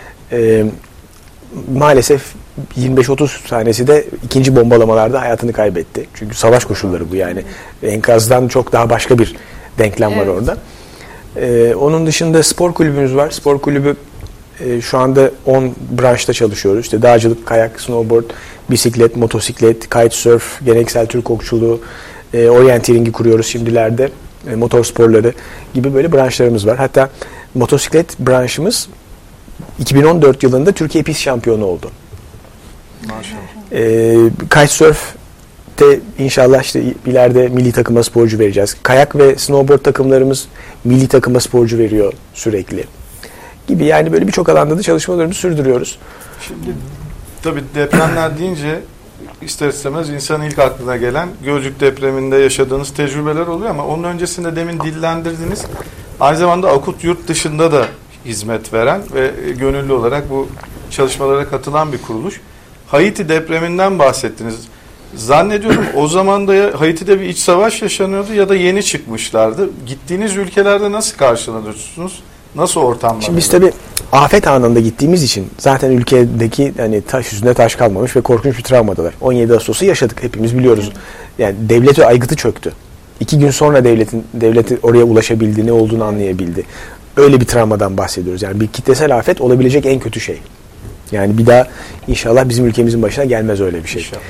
Maalesef 25-30 tanesi de ikinci bombalamalarda hayatını kaybetti. Çünkü savaş koşulları bu yani. Enkazdan çok daha başka bir denklem var orada. Onun dışında spor kulübümüz var. Spor kulübü şu anda 10 branşta çalışıyoruz. İşte dağcılık, kayak, snowboard, bisiklet, motosiklet, kitesurf, geleneksel Türk okçuluğu, orienteering'i kuruyoruz şimdilerde. Motor sporları gibi böyle branşlarımız var. Hatta motosiklet branşımız 2014 yılında Türkiye pist şampiyonu oldu. Maşallah. Kitesurf'te inşallah işte ileride milli takıma sporcu vereceğiz. Kayak ve snowboard takımlarımız milli takıma sporcu veriyor sürekli. Gibi yani böyle birçok alanda da çalışmalarımızı sürdürüyoruz. Şimdi tabii depremler deyince ister istemez insanın ilk aklına gelen Gölcük depreminde yaşadığınız tecrübeler oluyor ama onun öncesinde demin dillendirdiniz. Aynı zamanda Akut yurt dışında da hizmet veren ve gönüllü olarak bu çalışmalara katılan bir kuruluş. Haiti depreminden bahsettiniz. Zannediyorum o zaman da Haiti'de bir iç savaş yaşanıyordu ya da yeni çıkmışlardı. Gittiğiniz ülkelerde nasıl karşılanıyorsunuz? Nasıl ortamlar? Şimdi biz tabii afet anında gittiğimiz için zaten ülkedeki hani taş üstünde taş kalmamış ve korkunç bir travmadalar. 17 Ağustos'u yaşadık hepimiz biliyoruz. Yani devlet aygıtı çöktü. 2 gün sonra devleti oraya ulaşabildi, ne olduğunu anlayabildi. Öyle bir travmadan bahsediyoruz. Yani bir kitlesel afet olabilecek en kötü şey. Yani bir daha inşallah bizim ülkemizin başına gelmez öyle bir şey. İnşallah.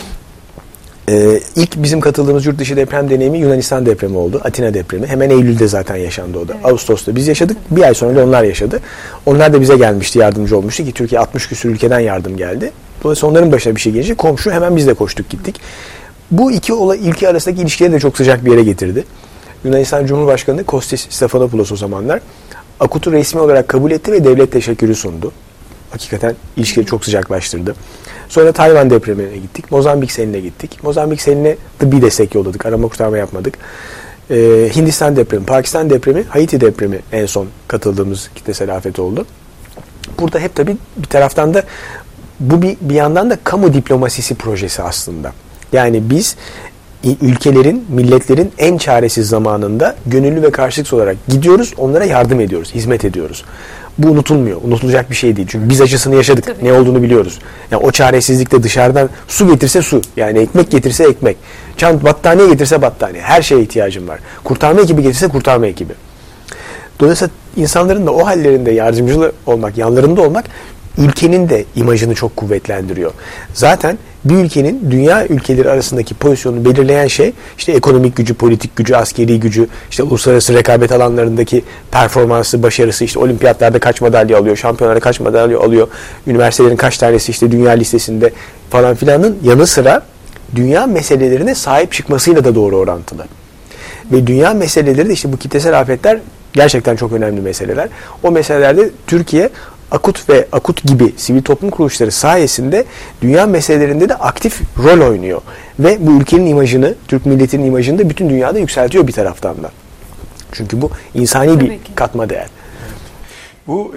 İlk bizim katıldığımız yurt dışı deprem deneyimi Yunanistan depremi oldu. Atina depremi. Hemen Eylül'de zaten yaşandı o da. Evet. Ağustos'ta biz yaşadık. Bir ay sonra da onlar yaşadı. Onlar da bize gelmişti, yardımcı olmuştu ki Türkiye 60 küsur ülkeden yardım geldi. Dolayısıyla onların başına bir şey gelince komşu hemen biz de koştuk gittik. Bu iki ülke arasındaki ilişkileri de çok sıcak bir yere getirdi. Yunanistan Cumhurbaşkanı Kostis Stefanopoulos o zamanlar Akut'u resmi olarak kabul etti ve devlet teşekkürü sundu. Hakikaten ilişkileri çok sıcaklaştırdı. Sonra Tayvan depremine gittik. Mozambik seline gittik. Mozambik seline tıbbi destek yolladık. Arama kurtarma yapmadık. Hindistan depremi, Pakistan depremi, Haiti depremi en son katıldığımız kitlesel afet oldu. Burada hep tabii bir taraftan da bu bir yandan da kamu diplomasisi projesi aslında. Yani biz ülkelerin, milletlerin en çaresiz zamanında gönüllü ve karşılıksız olarak gidiyoruz, onlara yardım ediyoruz, hizmet ediyoruz. Bu unutulmuyor. Unutulacak bir şey değil. Çünkü biz acısını yaşadık. Tabii. Ne olduğunu biliyoruz. Yani o çaresizlikte dışarıdan su getirse su. Yani ekmek getirse ekmek. Battaniye getirse battaniye. Her şeye ihtiyacım var. Kurtarma ekibi getirse kurtarma ekibi. Dolayısıyla insanların da o hallerinde yardımcı olmak, yanlarında olmak ülkenin de imajını çok kuvvetlendiriyor. Zaten bir ülkenin dünya ülkeleri arasındaki pozisyonunu belirleyen şey işte ekonomik gücü, politik gücü, askeri gücü, işte uluslararası rekabet alanlarındaki performansı, başarısı, işte olimpiyatlarda kaç madalya alıyor, şampiyonlarda kaç madalya alıyor, üniversitelerin kaç tanesi işte dünya listesinde falan filanın yanı sıra dünya meselelerine sahip çıkmasıyla da doğru orantılı. Ve dünya meseleleri de işte bu kitlesel afetler gerçekten çok önemli meseleler. O meselelerde Türkiye Akut ve Akut gibi sivil toplum kuruluşları sayesinde dünya meselelerinde de aktif rol oynuyor. Ve bu ülkenin imajını, Türk milletinin imajını da bütün dünyada yükseltiyor bir taraftan da. Çünkü bu insani bir katma değer. Bu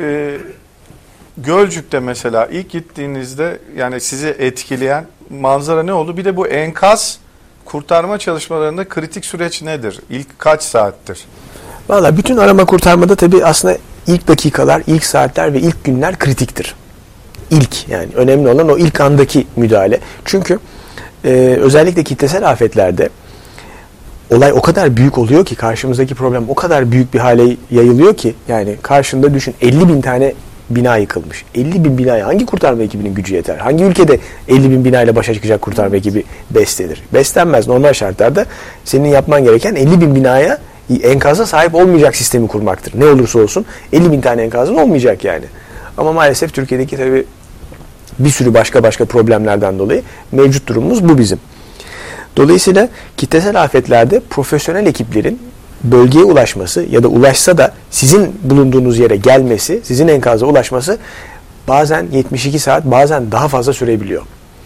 Gölcük'te mesela ilk gittiğinizde yani sizi etkileyen manzara ne oldu? Bir de bu enkaz kurtarma çalışmalarında kritik süreç nedir? İlk kaç saattir? Valla bütün arama kurtarmada tabii aslında ilk dakikalar, ilk saatler ve ilk günler kritiktir. İlk yani önemli olan o ilk andaki müdahale. Çünkü özellikle kitlesel afetlerde olay o kadar büyük oluyor ki karşımızdaki problem o kadar büyük bir hale yayılıyor ki yani karşında düşün 50.000 tane bina yıkılmış. 50 bin binaya hangi kurtarma ekibinin gücü yeter? Hangi ülkede 50 bin binayla başa çıkacak kurtarma ekibi beslenir? Beslenmez. Normal şartlarda senin yapman gereken 50 bin binaya enkaza sahip olmayacak sistemi kurmaktır. Ne olursa olsun 50 bin tane enkazın olmayacak yani. Ama maalesef Türkiye'deki tabii bir sürü başka problemlerden dolayı mevcut durumumuz bu bizim. Dolayısıyla kitlesel afetlerde profesyonel ekiplerin bölgeye ulaşması ya da ulaşsa da sizin bulunduğunuz yere gelmesi, sizin enkaza ulaşması bazen 72 saat, bazen daha fazla sürebiliyor.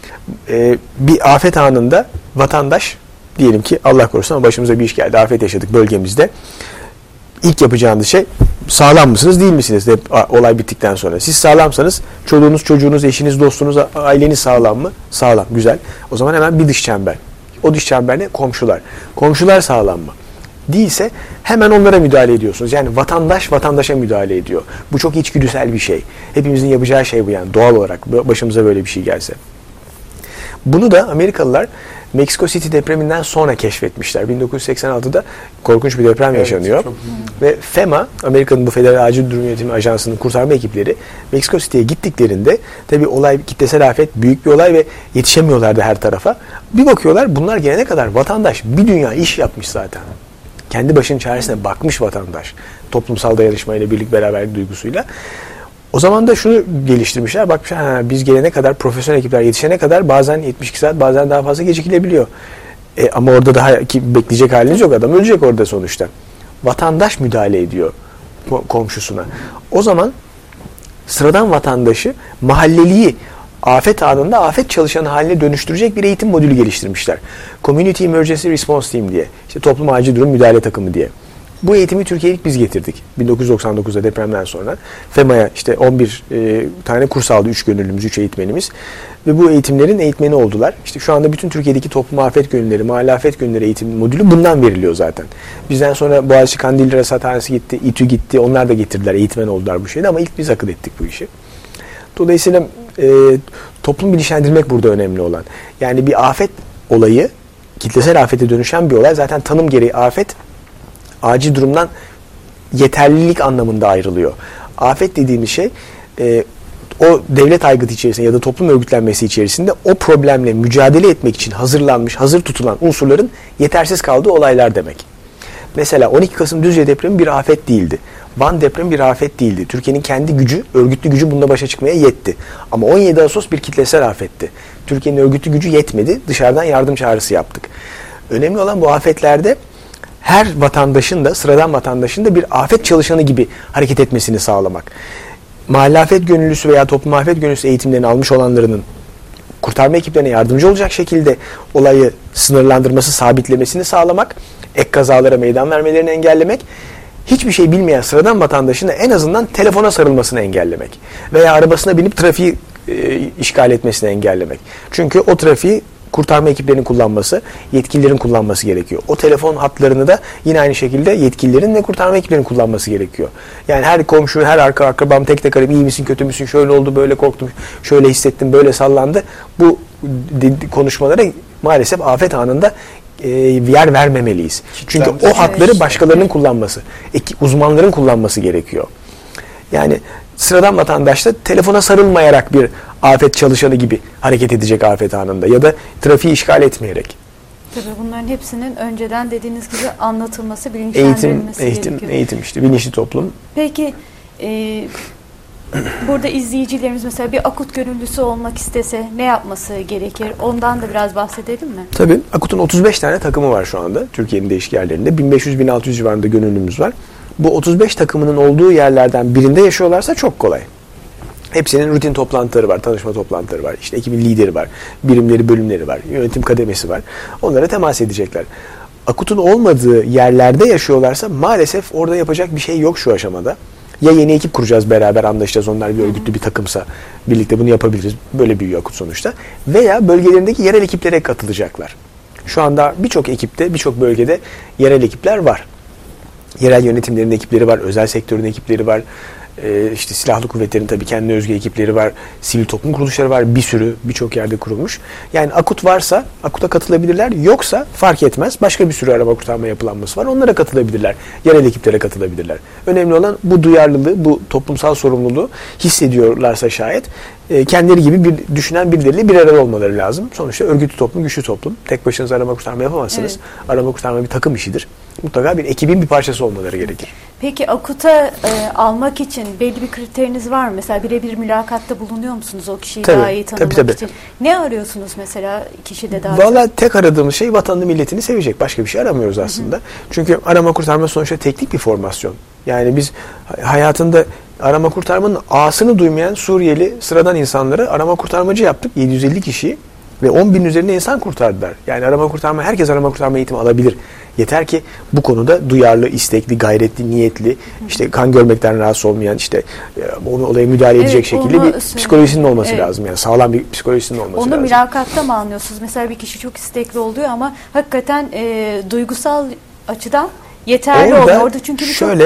Bir afet anında vatandaş, diyelim ki Allah korusun ama başımıza bir iş geldi, afet yaşadık bölgemizde. İlk yapacağınız şey, sağlam mısınız değil misiniz? Olay bittikten sonra. Siz sağlamsanız çoluğunuz, çocuğunuz, eşiniz, dostunuz, aileniz sağlam mı? Sağlam, güzel. O zaman hemen bir dış çember. O dış çember ne? Komşular. Komşular sağlam mı? Değilse hemen onlara müdahale ediyorsunuz. Yani vatandaş vatandaşa müdahale ediyor. Bu çok içgüdüsel bir şey. Hepimizin yapacağı şey bu yani, doğal olarak başımıza böyle bir şey gelse. Bunu da Amerikalılar Meksiko City depreminden sonra keşfetmişler. 1986'da korkunç bir deprem yaşanıyor. Ve FEMA, Amerika'nın bu Federal Acil Durum Yönetimi Ajansı'nın kurtarma ekipleri Meksiko City'ye gittiklerinde, tabii olay kitlesel afet, büyük bir olay ve yetişemiyorlardı her tarafa. Bir bakıyorlar, bunlar gelene kadar vatandaş bir dünya iş yapmış zaten. Kendi başının çaresine bakmış vatandaş. Toplumsal dayanışmayla, birlik beraberlik duygusuyla. O zaman da şunu geliştirmişler. Bakmışlar, biz gelene kadar, profesyonel ekipler yetişene kadar bazen 72 saat, bazen daha fazla gecikilebiliyor. Ama orada daha bekleyecek haliniz yok. Adam ölecek orada sonuçta. Vatandaş müdahale ediyor komşusuna. O zaman sıradan vatandaşı, mahalleliyi afet anında afet çalışanı haline dönüştürecek bir eğitim modülü geliştirmişler. Community Emergency Response Team diye. İşte toplum acil durum müdahale takımı diye. Bu eğitimi Türkiye'ye biz getirdik. 1999'da depremden sonra. FEMA'ya işte 11 tane kurs aldı 3 gönüllümüz, 3 eğitmenimiz. Ve bu eğitimlerin eğitmeni oldular. İşte şu anda bütün Türkiye'deki toplum afet gönülleri, mahalle afet gönülleri eğitim modülü bundan veriliyor zaten. Bizden sonra Boğaziçi Kandilli Rasathanesi gitti, İTÜ gitti. Onlar da getirdiler, eğitmen oldular bu şeyde ama ilk biz akıl ettik bu işi. Dolayısıyla toplum bilinçlendirmek burada önemli olan. Yani bir afet olayı, kitlesel afete dönüşen bir olay zaten tanım gereği afet, acil durumdan yeterlilik anlamında ayrılıyor. Afet dediğimiz şey o devlet aygıtı içerisinde ya da toplum örgütlenmesi içerisinde o problemle mücadele etmek için hazırlanmış, hazır tutulan unsurların yetersiz kaldığı olaylar demek. Mesela 12 Kasım Düzce depremi bir afet değildi. Van depremi bir afet değildi. Türkiye'nin kendi gücü, örgütlü gücü bununla başa çıkmaya yetti. Ama 17 Ağustos bir kitlesel afetti. Türkiye'nin örgütlü gücü yetmedi. Dışarıdan yardım çağrısı yaptık. Önemli olan bu afetlerde her vatandaşın da, sıradan vatandaşın da bir afet çalışanı gibi hareket etmesini sağlamak. Mahalle afet gönüllüsü veya toplum afet gönüllüsü eğitimlerini almış olanlarının kurtarma ekiplerine yardımcı olacak şekilde olayı sınırlandırması, sabitlemesini sağlamak, ek kazalara meydan vermelerini engellemek, hiçbir şey bilmeyen sıradan vatandaşın da en azından telefona sarılmasını engellemek veya arabasına binip trafiği işgal etmesini engellemek. Çünkü o trafiği kurtarma ekiplerinin kullanması, yetkililerin kullanması gerekiyor. O telefon hatlarını da yine aynı şekilde yetkililerin ve kurtarma ekiplerinin kullanması gerekiyor. Yani her komşu, her akrabam tek tek arayıp iyi misin, kötü müsün, şöyle oldu, böyle korktum, şöyle hissettim, böyle sallandı. Bu konuşmalara maalesef afet anında yer vermemeliyiz. Çünkü o hatları başkalarının kullanması, uzmanların kullanması gerekiyor. Yani sıradan vatandaş da telefona sarılmayarak bir afet çalışanı gibi hareket edecek afet anında ya da trafiği işgal etmeyerek. Tabii bunların hepsinin önceden dediğiniz gibi anlatılması, bilinçlendirilmesi gerekiyor. Eğitim işte, bilinçli toplum. Peki burada izleyicilerimiz mesela bir akut gönüllüsü olmak istese ne yapması gerekir? Ondan da biraz bahsedelim mi? Tabii. Akut'un 35 tane takımı var şu anda Türkiye'nin değişik yerlerinde. 1500-1600 civarında gönüllümüz var. Bu 35 takımının olduğu yerlerden birinde yaşıyorlarsa çok kolay. Hepsinin rutin toplantıları var, tanışma toplantıları var. İşte ekibin lideri var, birimleri, bölümleri var, yönetim kademesi var. Onlara temas edecekler. Akut'un olmadığı yerlerde yaşıyorlarsa maalesef orada yapacak bir şey yok şu aşamada. Ya yeni ekip kuracağız, beraber anlaşacağız, onlar bir örgütlü bir takımsa birlikte bunu yapabiliriz. Böyle büyüyor Akut sonuçta. Veya bölgelerindeki yerel ekiplere katılacaklar. Şu anda birçok ekipte, birçok bölgede yerel ekipler var. Yerel yönetimlerin ekipleri var, özel sektörün ekipleri var. İşte silahlı kuvvetlerin tabii kendi özgü ekipleri var, sivil toplum kuruluşları var, birçok yerde kurulmuş. Yani akut varsa akuta katılabilirler, yoksa fark etmez, başka bir sürü arama kurtarma yapılanması var, onlara katılabilirler, yerel ekiplere katılabilirler. Önemli olan bu duyarlılığı, bu toplumsal sorumluluğu hissediyorlarsa şayet kendileri gibi bir düşünen birileriyle bir arada olmaları lazım. Sonuçta örgütlü toplum, güçlü toplum. Tek başınıza arama kurtarma yapamazsınız. Evet. Arama kurtarma bir takım işidir. Mutlaka bir ekibin bir parçası olmaları gerekir. Peki AKUT'a almak için belli bir kriteriniz var mı? Mesela birebir mülakatta bulunuyor musunuz o kişiyi daha iyi tanımak için? Ne arıyorsunuz mesela kişide daha? Valla tek aradığımız şey vatanını, milletini sevecek. Başka bir şey aramıyoruz aslında. Çünkü arama kurtarma sonuçta teknik bir formasyon. Yani biz hayatında arama kurtarmanın A'sını duymayan Suriyeli sıradan insanları arama kurtarmacı yaptık. 750 kişiyi ve 10.000 üzerinde insan kurtardılar. Yani herkes arama kurtarma eğitimi alabilir. Yeter ki bu konuda duyarlı, istekli, gayretli, niyetli, işte kan görmekten rahatsız olmayan, işte onu olaya müdahale edecek şekilde bir psikolojisinin olması lazım. Yani sağlam bir psikolojisinin olması lazım. Onu mülakatta mı anlıyorsunuz? Mesela bir kişi çok istekli oluyor ama hakikaten duygusal açıdan yeterli olmuyor. Orada çünkü çok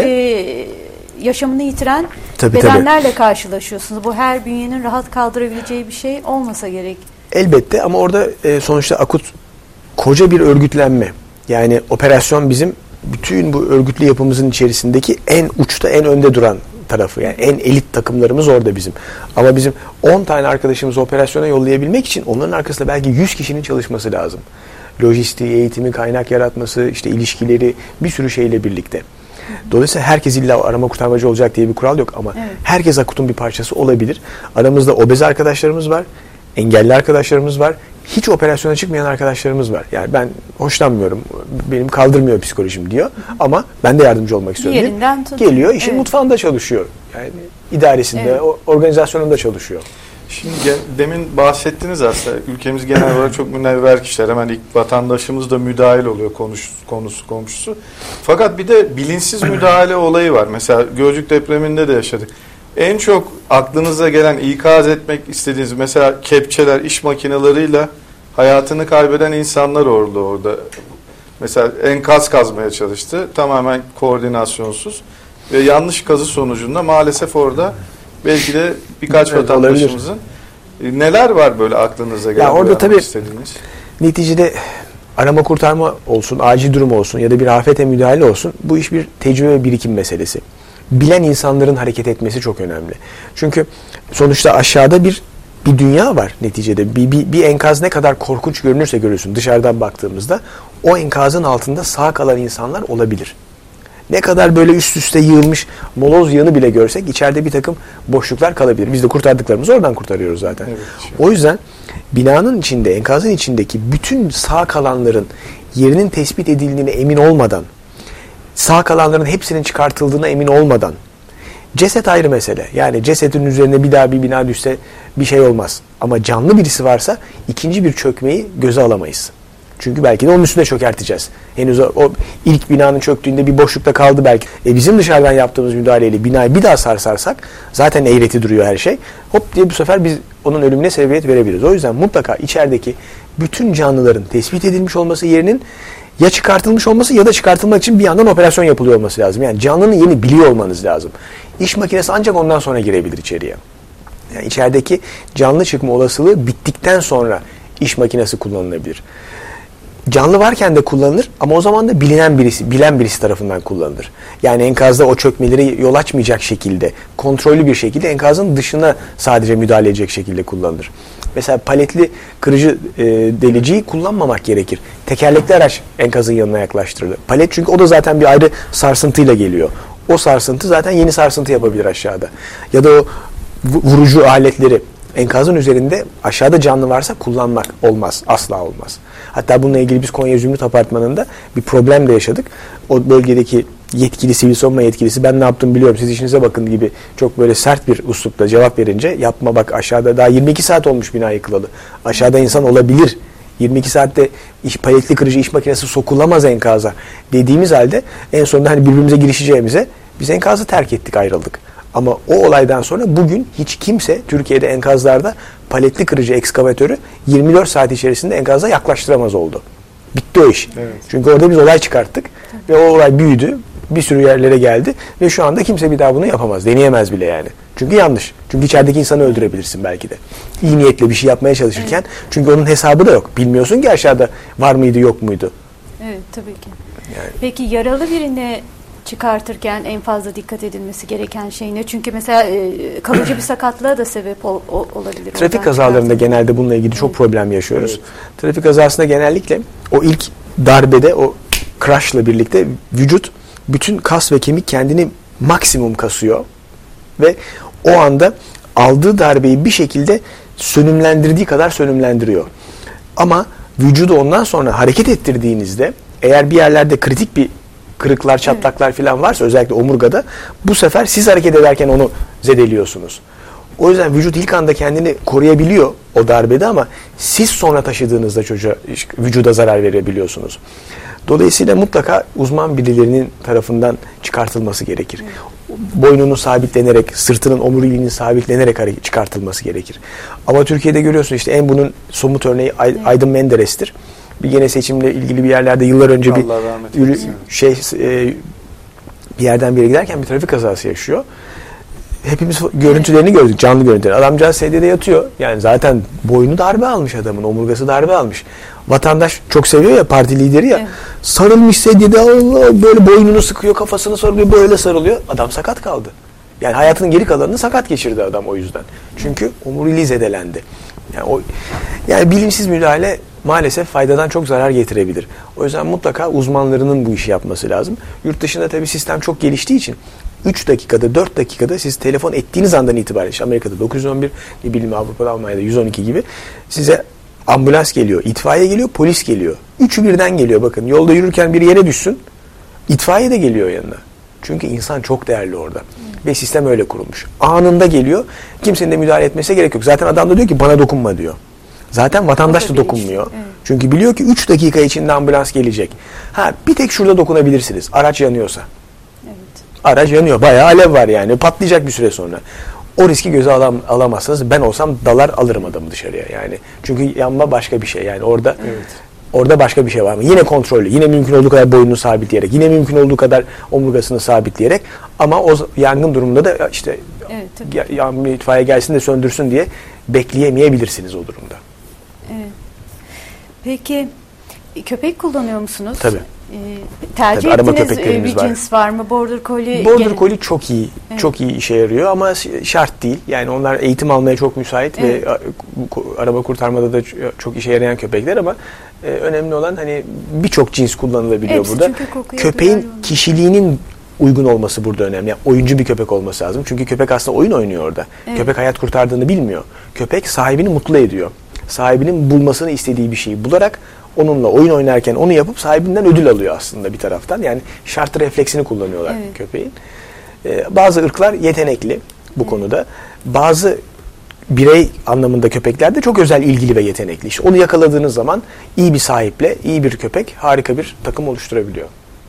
yaşamını yitiren bedenlerle karşılaşıyorsunuz. Bu her bünyenin rahat kaldırabileceği bir şey olmasa gerek. Elbette ama orada sonuçta akut koca bir örgütlenme. Yani operasyon bizim bütün bu örgütlü yapımızın içerisindeki en uçta, en önde duran tarafı. Yani en elit takımlarımız orada bizim. Ama bizim 10 tane arkadaşımızı operasyona yollayabilmek için onların arkasında belki 100 kişinin çalışması lazım. Lojistiği, eğitimi, kaynak yaratması, işte ilişkileri, bir sürü şeyle birlikte. Dolayısıyla herkes illa arama kurtarmacı olacak diye bir kural yok ama herkes AKUT'un bir parçası olabilir. Aramızda obez arkadaşlarımız var, engelli arkadaşlarımız var, hiç operasyona çıkmayan arkadaşlarımız var. Yani ben hoşlanmıyorum, benim kaldırmıyor psikolojim diyor ama ben de yardımcı olmak istiyorum. Geliyor, işin mutfağında çalışıyor. Yani idaresinde, organizasyonunda çalışıyor. Şimdi demin bahsettiniz aslında, ülkemiz genel olarak çok münevver kişiler. Hemen ilk vatandaşımız da müdahil oluyor komşusu. Fakat bir de bilinçsiz müdahale olayı var. Mesela Gölcük depreminde de yaşadık. En çok aklınıza gelen, ikaz etmek istediğiniz, mesela kepçeler, iş makineleriyle hayatını kaybeden insanlar orada. Mesela enkaz kazmaya çalıştı. Tamamen koordinasyonsuz ve yanlış kazı sonucunda maalesef orada belki de birkaç vatandaşımızın neler var böyle aklınıza gelen, orada tabii istediğiniz? Neticede arama kurtarma olsun, acil durum olsun ya da bir afete müdahale olsun, bu iş bir tecrübe ve birikim meselesi. Bilen insanların hareket etmesi çok önemli. Çünkü sonuçta aşağıda bir dünya var neticede. Bir enkaz ne kadar korkunç görünürse görürsün dışarıdan baktığımızda, o enkazın altında sağ kalan insanlar olabilir. Ne kadar böyle üst üste yığılmış moloz yığını bile görsek içeride bir takım boşluklar kalabilir. Biz de kurtardıklarımızı oradan kurtarıyoruz zaten. Evet. O yüzden binanın içinde, enkazın içindeki bütün sağ kalanların yerinin tespit edildiğine emin olmadan, sağ kalanların hepsinin çıkartıldığına emin olmadan, ceset ayrı mesele. Yani cesedin üzerine bir daha bir bina düşse bir şey olmaz. Ama canlı birisi varsa ikinci bir çökmeyi göze alamayız. Çünkü belki de onun üstüne çökerteceğiz. Henüz o ilk binanın çöktüğünde bir boşlukta kaldı belki. Bizim dışarıdan yaptığımız müdahaleyle binayı bir daha sarsarsak zaten eğreti duruyor her şey. Hop diye bu sefer biz onun ölümüne sebebiyet verebiliriz. O yüzden mutlaka içerideki bütün canlıların tespit edilmiş olması, yerinin ya çıkartılmış olması ya da çıkartılmak için bir yandan operasyon yapılıyor olması lazım. Yani canlının yerini biliyor olmanız lazım. İş makinesi ancak ondan sonra girebilir içeriye. Yani içerideki canlı çıkma olasılığı bittikten sonra iş makinesi kullanılabilir. Canlı varken de kullanılır ama o zaman da bilen birisi tarafından kullanılır. Yani enkazda o çökmeleri yol açmayacak şekilde, kontrollü bir şekilde enkazın dışına sadece müdahale edecek şekilde kullanılır. Mesela paletli kırıcı deliciyi kullanmamak gerekir. Tekerlekli araç enkazın yanına yaklaştırılır. Palet çünkü o da zaten bir ayrı sarsıntıyla geliyor. O sarsıntı zaten yeni sarsıntı yapabilir aşağıda. Ya da o vurucu aletleri enkazın üzerinde aşağıda canlı varsa kullanmak olmaz. Asla olmaz. Hatta bununla ilgili biz Konya Zümrüt Apartmanı'nda bir problem de yaşadık. O bölgedeki yetkili, sivil savunma yetkilisi ben ne yaptım biliyorum siz işinize bakın gibi çok böyle sert bir üslupla cevap verince yapma bak aşağıda daha 22 saat olmuş bina yıkılalı. Aşağıda insan olabilir. 22 saatte paletli kırıcı iş makinesi sokulamaz enkaza dediğimiz halde en sonunda hani birbirimize girişeceğimize biz enkazı terk ettik, ayrıldık. Ama o olaydan sonra bugün hiç kimse Türkiye'de enkazlarda paletli kırıcı ekskavatörü 24 saat içerisinde enkaza yaklaştıramaz oldu. Bitti o iş. Evet. Çünkü orada biz olay çıkarttık ve o olay büyüdü. bir sürü yerlere geldi ve şu anda kimse bir daha bunu yapamaz. Deneyemez bile yani. Çünkü yanlış. Çünkü içerideki insanı öldürebilirsin belki de. İyi niyetle bir şey yapmaya çalışırken. Evet. Çünkü onun hesabı da yok. Bilmiyorsun ki aşağıda var mıydı yok muydu. Evet tabii ki. Yani. Peki yaralı birini çıkartırken en fazla dikkat edilmesi gereken şey ne? Çünkü mesela kalıcı bir sakatlığa da sebep olabilir. Trafik kazalarında genelde bununla ilgili çok problem yaşıyoruz. Evet. Trafik kazasında genellikle o ilk darbede, o crash'la birlikte vücut, bütün kas ve kemik kendini maksimum kasıyor ve o anda aldığı darbeyi bir şekilde sönümlendirdiği kadar sönümlendiriyor. Ama vücudu ondan sonra hareket ettirdiğinizde, eğer bir yerlerde kritik bir kırıklar, çatlaklar falan varsa, özellikle omurgada, bu sefer siz hareket ederken onu zedeliyorsunuz. O yüzden vücut ilk anda kendini koruyabiliyor o darbede ama siz sonra taşıdığınızda vücuda zarar verebiliyorsunuz. Dolayısıyla mutlaka uzman birilerinin tarafından çıkartılması gerekir. Boynunun sabitlenerek, sırtının, omuriliğinin sabitlenerek çıkartılması gerekir. Bir Türkiye'de görüyorsun işte en bunun somut örneği Aydın Menderes'tir. Bir gene seçimle ilgili bir yerlerde yıllar önce bir yerden bir yere giderken bir trafik kazası yaşıyor. Hepimiz görüntülerini gördük, canlı görüntülerini. Adamcağız sedyede yatıyor. Yani zaten boynu darbe almış adamın, omurgası darbe almış. Vatandaş çok seviyor ya, parti lideri ya. Evet. Sarılmış sedyede, Allah, böyle boynunu sıkıyor, kafasını sarılıyor, böyle sarılıyor. Adam sakat kaldı. Yani hayatının geri kalanını sakat geçirdi adam o yüzden. Çünkü omuriliği zedelendi. Yani bilimsiz müdahale maalesef faydadan çok zarar getirebilir. O yüzden mutlaka uzmanlarının bu işi yapması lazım. Yurt dışında tabii sistem çok geliştiği için 3 dakikada, 4 dakikada siz telefon ettiğiniz andan itibaren, işte Amerika'da 911, ne bileyim Avrupa'da, Almanya'da 112 gibi, size ambulans geliyor, itfaiye geliyor, polis geliyor. Üçü birden geliyor bakın. Yolda yürürken biri yere düşsün, itfaiye de geliyor yanına. Çünkü insan çok değerli orada. Ve sistem öyle kurulmuş. Anında geliyor, kimsenin de müdahale etmesine gerek yok. Zaten adam da diyor ki bana dokunma diyor. Zaten vatandaş da dokunmuyor. Evet. Çünkü biliyor ki 3 dakika içinde ambulans gelecek. Bir tek şurada dokunabilirsiniz. Araç yanıyorsa. Evet. Araç yanıyor. Bayağı alev var yani. Patlayacak bir süre sonra. O riski göze alamazsınız. Ben olsam dalar alırım adamı dışarıya yani. Çünkü yanma başka bir şey. Yani orada başka bir şey var mı? Yine kontrollü. Yine mümkün olduğu kadar boynunu sabitleyerek. Yine mümkün olduğu kadar omurgasını sabitleyerek. Ama o yangın durumunda da işte itfaiye gelsin de söndürsün diye bekleyemeyebilirsiniz o durumda. Evet. Peki köpek kullanıyor musunuz? Tabii. Tercih ettiğiniz bir cins var mı? Border Collie. Border Collie çok iyi. Evet. Çok iyi işe yarıyor ama şart değil. Yani onlar eğitim almaya çok müsait ve araba kurtarmada da çok işe yarayan köpekler ama önemli olan hani birçok cins kullanılabiliyor burada. Köpeğin kişiliğinin uygun olması burada önemli. Yani oyuncu bir köpek olması lazım. Çünkü köpek aslında oyun oynuyor orada. Evet. Köpek hayat kurtardığını bilmiyor. Köpek sahibini mutlu ediyor. Sahibinin bulmasını istediği bir şeyi bularak onunla oyun oynarken onu yapıp sahibinden ödül alıyor aslında bir taraftan. Yani şart refleksini kullanıyorlar köpeğin. Bazı ırklar yetenekli bu konuda. Bazı birey anlamında köpekler de çok özel ilgili ve yetenekli. İşte onu yakaladığınız zaman iyi bir sahiple, iyi bir köpek harika bir takım oluşturabiliyor.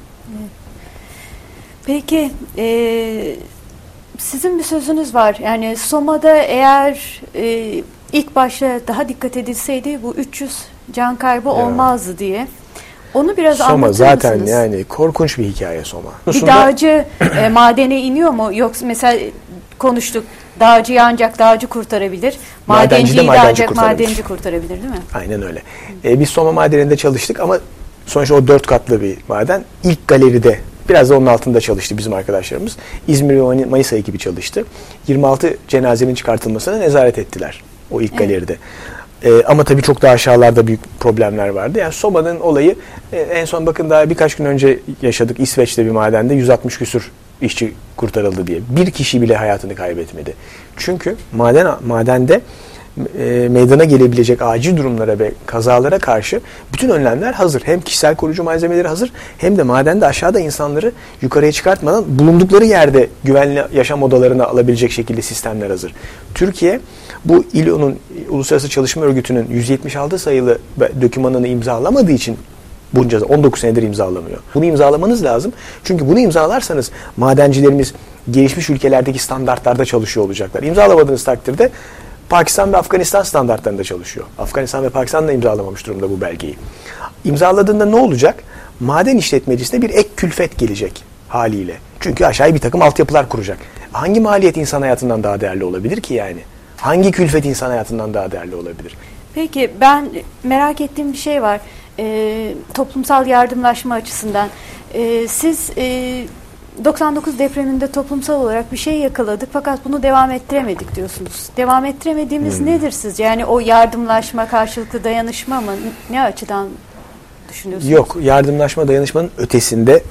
Peki sizin bir sözünüz var. Yani Soma'da eğer ilk başta daha dikkat edilseydi bu 300 can kaybı olmazdı diye. Onu biraz anlatır mısınız? Soma zaten yani korkunç bir hikaye Soma. Bir dağcı madene iniyor mu? Yoksa mesela konuştuk. Dağcıyı ancak dağcı kurtarabilir. Madenciyi de ancak madenci kurtarabilir değil mi? Aynen öyle. Biz Soma madeninde çalıştık ama sonuçta o 4 katlı bir maden. İlk galeride biraz da onun altında çalıştı bizim arkadaşlarımız. İzmir ve Manisa ekibi çalıştı. 26 cenazenin çıkartılmasına nezaret ettiler o ilk galeride. Ama tabii çok daha aşağılarda büyük problemler vardı. Yani Soma'nın olayı en son bakın daha birkaç gün önce yaşadık İsveç'te bir madende 160 küsur işçi kurtarıldı diye. Bir kişi bile hayatını kaybetmedi. Çünkü madende meydana gelebilecek acil durumlara ve kazalara karşı bütün önlemler hazır. Hem kişisel koruyucu malzemeleri hazır hem de madende aşağıda insanları yukarıya çıkartmadan bulundukları yerde güvenli yaşam odalarına alabilecek şekilde sistemler hazır. Türkiye bu İLO'nun, Uluslararası Çalışma Örgütü'nün 176 sayılı dokümanını imzalamadığı için bunca 19 senedir imzalamıyor. Bunu imzalamanız lazım. Çünkü bunu imzalarsanız madencilerimiz gelişmiş ülkelerdeki standartlarda çalışıyor olacaklar. İmzalamadığınız takdirde Pakistan ve Afganistan standartlarında çalışıyor. Afganistan ve Pakistan da imzalamamış durumda bu belgeyi. İmzaladığında ne olacak? Maden işletmecisine bir ek külfet gelecek. haliyle. Çünkü aşağıya bir takım altyapılar kuracak. Hangi maliyet insan hayatından daha değerli olabilir ki yani? Hangi külfet insan hayatından daha değerli olabilir? Peki ben merak ettiğim bir şey var. Toplumsal yardımlaşma açısından. Siz 99 depreminde toplumsal olarak bir şey yakaladık fakat bunu devam ettiremedik diyorsunuz. Devam ettiremediğimiz nedir sizce? Yani o yardımlaşma, karşılıklı dayanışma mı? Ne açıdan düşünüyorsunuz? Yok, yardımlaşma, dayanışmanın ötesinde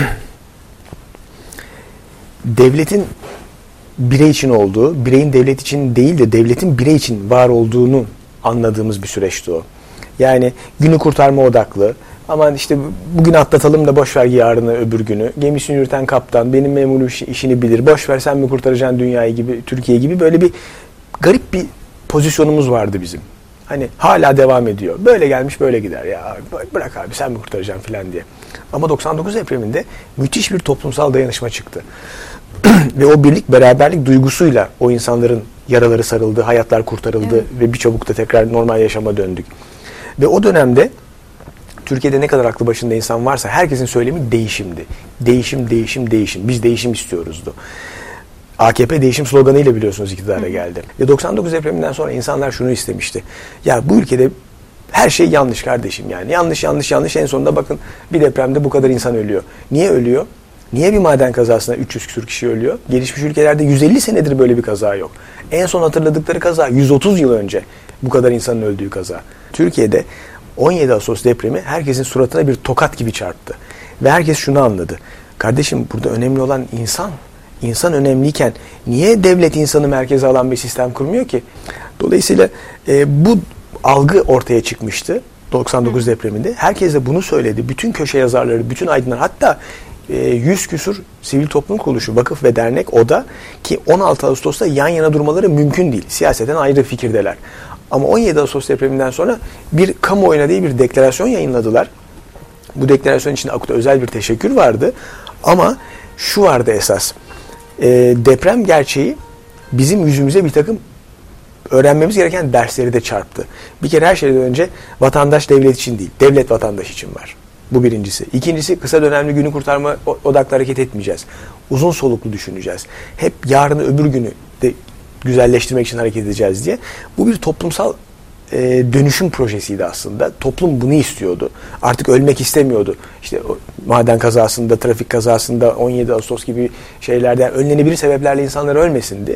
devletin birey için olduğu, bireyin devlet için değil de devletin birey için var olduğunu anladığımız bir süreçti o. Yani günü kurtarma odaklı, aman işte bugün atlatalım da boş ver yarını öbür günü, gemisini yürüten kaptan, benim memurum işini bilir, boş ver sen mi kurtaracaksın dünyayı gibi, Türkiye gibi böyle bir garip bir pozisyonumuz vardı bizim. Hani hala devam ediyor. Böyle gelmiş böyle gider ya, bırak abi sen mi kurtaracaksın filan diye. Ama 99 depreminde müthiş bir toplumsal dayanışma çıktı. Ve o birlik, beraberlik duygusuyla o insanların yaraları sarıldı, hayatlar kurtarıldı, evet. Ve bir çabukta tekrar normal yaşama döndük. Ve o dönemde Türkiye'de ne kadar aklı başında insan varsa herkesin söylemi değişimdi. Değişim, değişim, değişim. Biz değişim istiyoruzdu. AKP değişim sloganıyla biliyorsunuz iktidara geldi. Ve 99 depreminden sonra insanlar şunu istemişti. Ya bu ülkede her şey yanlış kardeşim yani. Yanlış, yanlış, yanlış. En sonunda bakın bir depremde bu kadar insan ölüyor. Niye ölüyor? Niye bir maden kazasında 300 küsur kişi ölüyor? Gelişmiş ülkelerde 150 senedir böyle bir kaza yok. En son hatırladıkları kaza 130 yıl önce bu kadar insanın öldüğü kaza. Türkiye'de 17 Ağustos depremi herkesin suratına bir tokat gibi çarptı. Ve herkes şunu anladı. Kardeşim burada önemli olan insan. İnsan önemliyken niye devlet insanı merkeze alan bir sistem kurmuyor ki? Dolayısıyla bu algı ortaya çıkmıştı 99 depreminde. Herkes de bunu söyledi. Bütün köşe yazarları, bütün aydınlar, hatta 100 küsur sivil toplum kuruluşu, vakıf ve dernek, oda ki 16 Ağustos'ta yan yana durmaları mümkün değil. Siyaseten ayrı fikirdeler. Ama 17 Ağustos depreminden sonra bir kamuoyuna değil bir deklarasyon yayınladılar. Bu deklarasyon içinde AKUT'a özel bir teşekkür vardı. Ama şu vardı esas. Deprem gerçeği bizim yüzümüze bir takım öğrenmemiz gereken dersleri de çarptı. Bir kere her şeyden önce vatandaş devlet için değil, devlet vatandaş için var. Bu birincisi. İkincisi, kısa dönemli günü kurtarma odaklı hareket etmeyeceğiz. Uzun soluklu düşüneceğiz. Hep yarını öbür günü de güzelleştirmek için hareket edeceğiz diye. Bu bir toplumsal dönüşüm projesiydi aslında. Toplum bunu istiyordu. Artık ölmek istemiyordu. İşte maden kazasında, trafik kazasında, 17 Ağustos gibi şeylerden önlenebilir sebeplerle insanlar ölmesindi.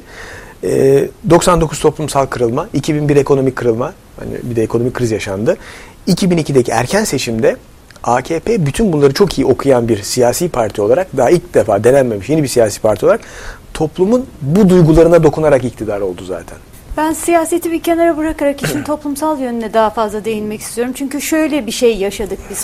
99 toplumsal kırılma, 2001 ekonomik kırılma, hani bir de ekonomik kriz yaşandı. 2002'deki erken seçimde AKP bütün bunları çok iyi okuyan bir siyasi parti olarak, daha ilk defa denenmemiş yeni bir siyasi parti olarak toplumun bu duygularına dokunarak iktidar oldu zaten. Ben siyaseti bir kenara bırakarak işin toplumsal yönüne daha fazla değinmek istiyorum. Çünkü şöyle bir şey yaşadık biz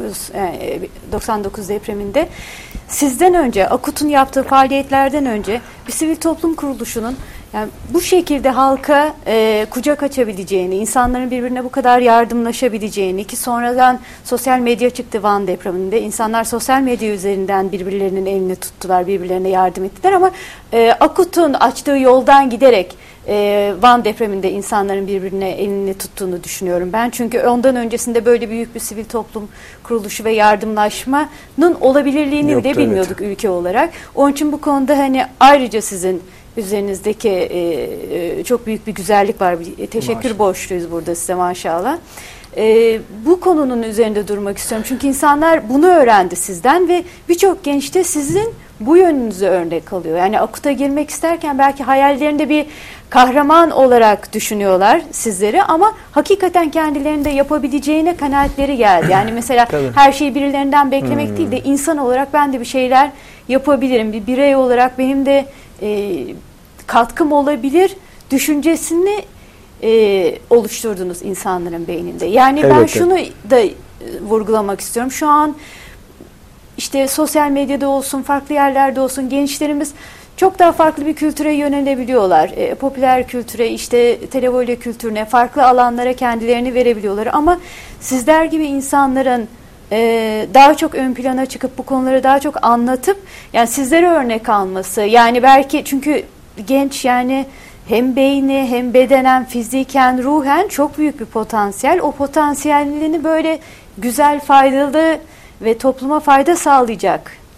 99 depreminde. Sizden önce, AKUT'un yaptığı faaliyetlerden önce bir sivil toplum kuruluşunun yani bu şekilde halka kucak açabileceğini, insanların birbirine bu kadar yardımlaşabileceğini, ki sonradan sosyal medya çıktı Van depreminde. İnsanlar sosyal medya üzerinden birbirlerinin elini tuttular, birbirlerine yardım ettiler ama AKUT'un açtığı yoldan giderek Van depreminde insanların birbirine elini tuttuğunu düşünüyorum ben. Çünkü ondan öncesinde böyle büyük bir sivil toplum kuruluşu ve yardımlaşmanın olabilirliğini bile bilmiyorduk ülke olarak. Onun için bu konuda hani ayrıca sizin üzerinizdeki çok büyük bir güzellik var. Teşekkür borçluyuz burada size maşallah. Bu konunun üzerinde durmak istiyorum. Çünkü insanlar bunu öğrendi sizden ve birçok genç de sizin bu yönünüzü örnek alıyor. Yani AKUT'a girmek isterken belki hayallerinde bir kahraman olarak düşünüyorlar sizleri ama hakikaten kendilerinde yapabileceğine kanaatleri geldi. Yani mesela her şeyi birilerinden beklemek değil de insan olarak ben de bir şeyler yapabilirim. Bir birey olarak benim de katkım olabilir düşüncesini oluşturdunuz insanların beyninde. Yani ben şunu da vurgulamak istiyorum. Şu an işte sosyal medyada olsun, farklı yerlerde olsun gençlerimiz çok daha farklı bir kültüre yönelebiliyorlar. Popüler kültüre, işte televole kültürüne, farklı alanlara kendilerini verebiliyorlar. Ama sizler gibi insanların daha çok ön plana çıkıp bu konuları daha çok anlatıp yani sizlere örnek alması, yani belki çünkü genç yani hem beyni hem bedenen, fiziken, ruhen çok büyük bir potansiyel. O potansiyelini böyle güzel, faydalı ve topluma fayda sağlayacak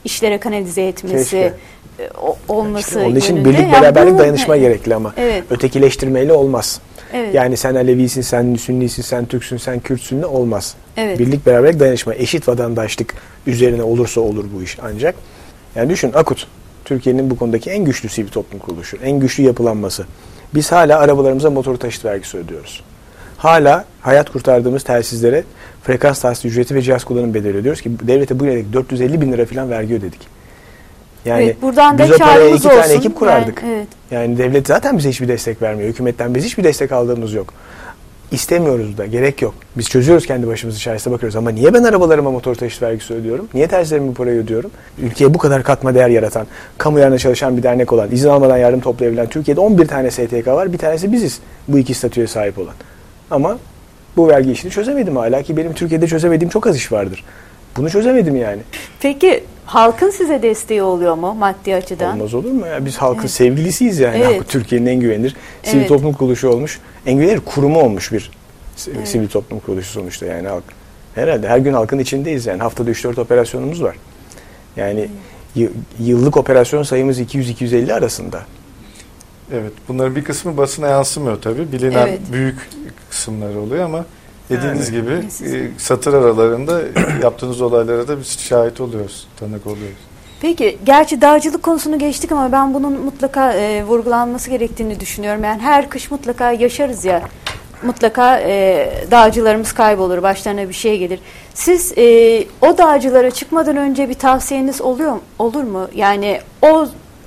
işlere kanalize etmesi olması işte onun için yönünde. birlik, beraberlik, dayanışma gerekli ama ötekileştirmeyle olmaz. Evet. Yani sen Alevisin, sen Sünnisin, sen Türksün, sen Kürtsün de olmaz. Evet. Birlik, beraberlik, dayanışma, eşit vatandaşlık üzerine olursa olur bu iş ancak. Yani düşün, AKUT, Türkiye'nin bu konudaki en güçlü sivil toplum kuruluşu, en güçlü yapılanması. Biz hala arabalarımıza motor taşıt vergisi ödüyoruz. Hala hayat kurtardığımız telsizlere frekans tahsis ücreti ve cihaz kullanım bedeli ödüyoruz ki devlete bu yönelik 450 bin lira falan vergi ödedik. Yani evet, buradan biz da o paraya 2 olsun. tane ekip kurardık. Yani, evet. Yani devlet zaten bize hiçbir destek vermiyor. Hükümetten biz hiçbir destek aldığımız yok. İstemiyoruz da, gerek yok. Biz çözüyoruz kendi başımızı, içerisine bakıyoruz. Ama niye ben arabalarıma motor taşıt vergisi ödüyorum? Niye telsizlerime bu parayı ödüyorum? Ülkeye bu kadar katma değer yaratan, kamu yararına çalışan bir dernek olan, izin almadan yardım toplayabilen, Türkiye'de 11 tane STK var. Bir tanesi biziz. Bu iki statüye sahip olan. Ama bu vergi işini çözemedim hala ki benim Türkiye'de çözemediğim çok az iş vardır. Bunu çözemedim yani. Peki halkın size desteği oluyor mu maddi açıdan? Olmaz olur mu ya? Biz halkın sevgilisiyiz yani. Evet. Türkiye'nin en güvenilir sivil toplum kuruluşu olmuş. En güvenilir kurumu olmuş bir sivil toplum kuruluşu sonuçta yani halk. Herhalde her gün halkın içindeyiz yani. Haftada 3-4 operasyonumuz var. Yani yıllık operasyon sayımız 200-250 arasında. Evet. Bunların bir kısmı basına yansımıyor tabii. Bilinen büyük kısımları oluyor ama dediğiniz gibi satır aralarında yaptığınız olaylara da biz şahit oluyoruz, tanık oluyoruz. Peki, gerçi dağcılık konusunu geçtik ama ben bunun mutlaka vurgulanması gerektiğini düşünüyorum. Yani her kış mutlaka yaşarız ya, mutlaka dağcılarımız kaybolur, başlarına bir şey gelir. Siz o dağcılara çıkmadan önce bir tavsiyeniz olur mu? Yani o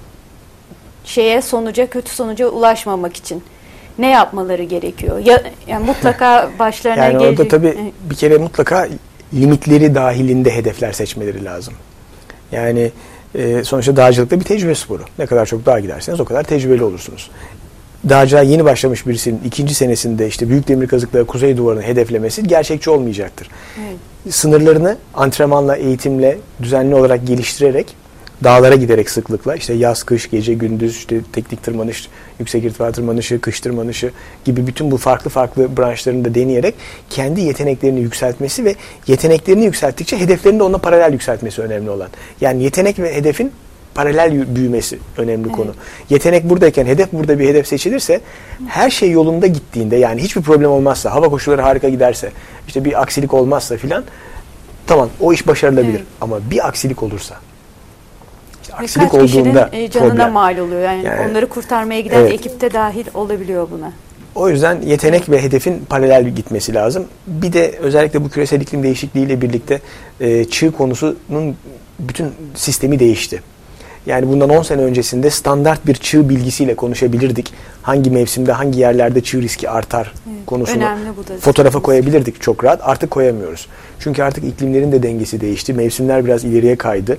kötü sonuca ulaşmamak için ne yapmaları gerekiyor? Yani mutlaka başlarına yani gelecek. orada tabii bir kere mutlaka limitleri dahilinde hedefler seçmeleri lazım. Yani sonuçta dağcılıkta bir tecrübe sporu. Ne kadar çok dağa giderseniz o kadar tecrübeli olursunuz. Dağcılığa yeni başlamış birisinin 2. senesinde işte büyük demir kazıkları kuzey duvarını hedeflemesi gerçekçi olmayacaktır. Evet. Sınırlarını antrenmanla, eğitimle, düzenli olarak geliştirerek, dağlara giderek sıklıkla, işte yaz, kış, gece, gündüz, işte teknik tırmanış, yüksek irtifa tırmanışı, kış tırmanışı gibi bütün bu farklı branşlarını da deneyerek kendi yeteneklerini yükseltmesi ve yeteneklerini yükselttikçe hedeflerini de onunla paralel yükseltmesi önemli olan. Yani yetenek ve hedefin paralel büyümesi önemli konu. Yetenek buradayken hedef burada bir hedef seçilirse her şey yolunda gittiğinde, yani hiçbir problem olmazsa, hava koşulları harika giderse, işte bir aksilik olmazsa filan, tamam o iş başarılabilir. Ama bir aksilik olursa, aksilik olduğunda canına problem. mal oluyor. Yani onları kurtarmaya giden ekipte dahil olabiliyor buna. O yüzden yetenek ve hedefin paralel gitmesi lazım. Bir de özellikle bu küresel iklim değişikliğiyle birlikte çığ konusunun bütün sistemi değişti. Yani bundan 10 sene öncesinde standart bir çığ bilgisiyle konuşabilirdik. Hangi mevsimde, hangi yerlerde çığ riski artar konusunu fotoğrafa koyabilirdik çok rahat. Artık koyamıyoruz. Çünkü artık iklimlerin de dengesi değişti. Mevsimler biraz ileriye kaydı.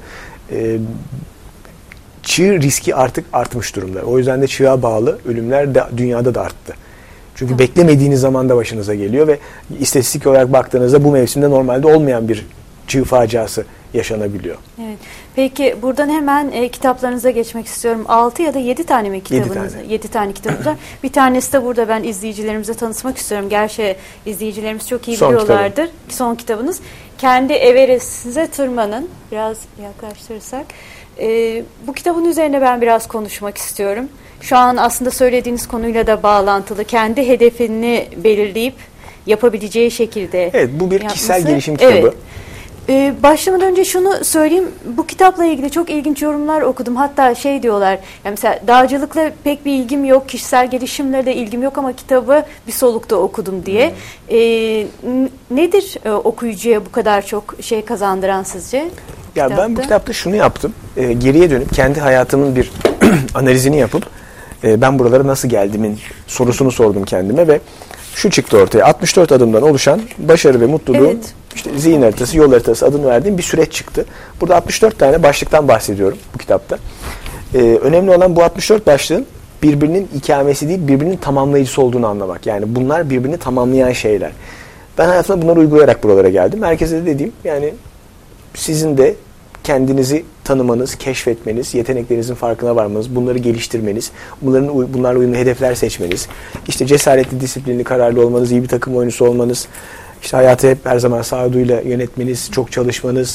Çığ riski artık artmış durumda. O yüzden de çığa bağlı ölümler de dünyada da arttı. Çünkü beklemediğiniz zaman da başınıza geliyor ve istatistik olarak baktığınızda bu mevsimde normalde olmayan bir çığ faciası yaşanabiliyor. Evet. Peki buradan hemen kitaplarınıza geçmek istiyorum. 6 ya da 7 tane mi kitabınız? 7 tane kitabınız var. Bir tanesi de burada ben izleyicilerimize tanıtmak istiyorum. Gerçi izleyicilerimiz çok iyi biliyorlardır. Son kitabınız. Kendi Everest'inize tırmanın. Biraz yaklaştırırsak. Bu kitabın üzerine ben biraz konuşmak istiyorum. Şu an aslında söylediğiniz konuyla da bağlantılı. Kendi hedefini belirleyip yapabileceği şekilde. Evet, bu bir kişisel gelişim kitabı. Evet. Başlamadan önce şunu söyleyeyim. Bu kitapla ilgili çok ilginç yorumlar okudum. Hatta diyorlar. Yani mesela dağcılıkla pek bir ilgim yok. Kişisel gelişimle de ilgim yok ama kitabı bir solukta okudum diye. Nedir okuyucuya bu kadar çok kazandıran sizce? Ya ben bu kitapta şunu yaptım. Geriye dönüp kendi hayatımın bir analizini yapıp ben buralara nasıl geldimin sorusunu sordum kendime ve şu çıktı ortaya. 64 adımdan oluşan başarı ve mutluluğun işte zihin haritası, yol haritası adını verdiğim bir süreç çıktı. Burada 64 tane başlıktan bahsediyorum bu kitapta. Önemli olan bu 64 başlığın birbirinin ikamesi değil, birbirinin tamamlayıcısı olduğunu anlamak. Yani bunlar birbirini tamamlayan şeyler. Ben hayatımda bunları uygulayarak buralara geldim. Herkese de dediğim, yani sizin de kendinizi tanımanız, keşfetmeniz, yeteneklerinizin farkına varmanız, bunları geliştirmeniz, bunlarla uyumlu hedefler seçmeniz, işte cesaretli, disiplinli, kararlı olmanız, iyi bir takım oyuncusu olmanız, işte hayatı hep her zaman sağduyuyla yönetmeniz, çok çalışmanız,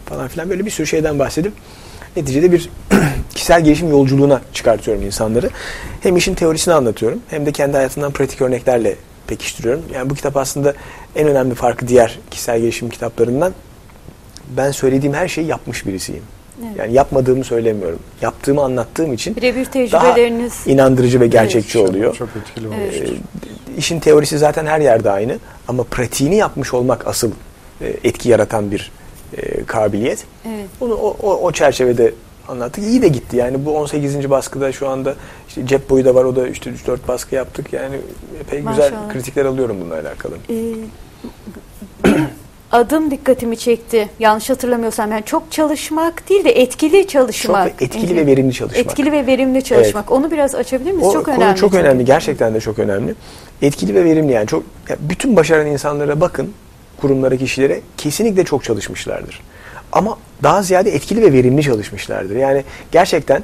falan filan böyle bir sürü şeyden bahsedip neticede bir kişisel gelişim yolculuğuna çıkartıyorum insanları. Hem işin teorisini anlatıyorum hem de kendi hayatımdan pratik örneklerle pekiştiriyorum. Yani bu kitap aslında en önemli farkı diğer kişisel gelişim kitaplarından, ben söylediğim her şeyi yapmış birisiyim. Evet. Yani yapmadığımı söylemiyorum. Yaptığımı anlattığım için birebir tecrübeleriniz daha inandırıcı ve gerçekçi oluyor. Çok etkili olmuştur. İşin teorisi zaten her yerde aynı ama pratiğini yapmış olmak asıl etki yaratan bir kabiliyet. Evet. Onu o çerçevede anlattık. İyi de gitti. Yani bu 18. baskıda şu anda işte cep boyu da var. O da işte 3-4 baskı yaptık. Yani epey güzel kritikler alıyorum bununla alakalı. Adım dikkatimi çekti. Yanlış hatırlamıyorsam yani çok çalışmak değil de etkili çalışmak. Çok etkili ve verimli çalışmak. Etkili ve verimli çalışmak. Evet. Onu biraz açabilir miyiz? Çok önemli. Çok önemli. Gerçekten de çok önemli. Etkili ve verimli yani bütün başaran insanlara bakın, kurumlara, kişilere kesinlikle çok çalışmışlardır. Ama daha ziyade etkili ve verimli çalışmışlardır. Yani gerçekten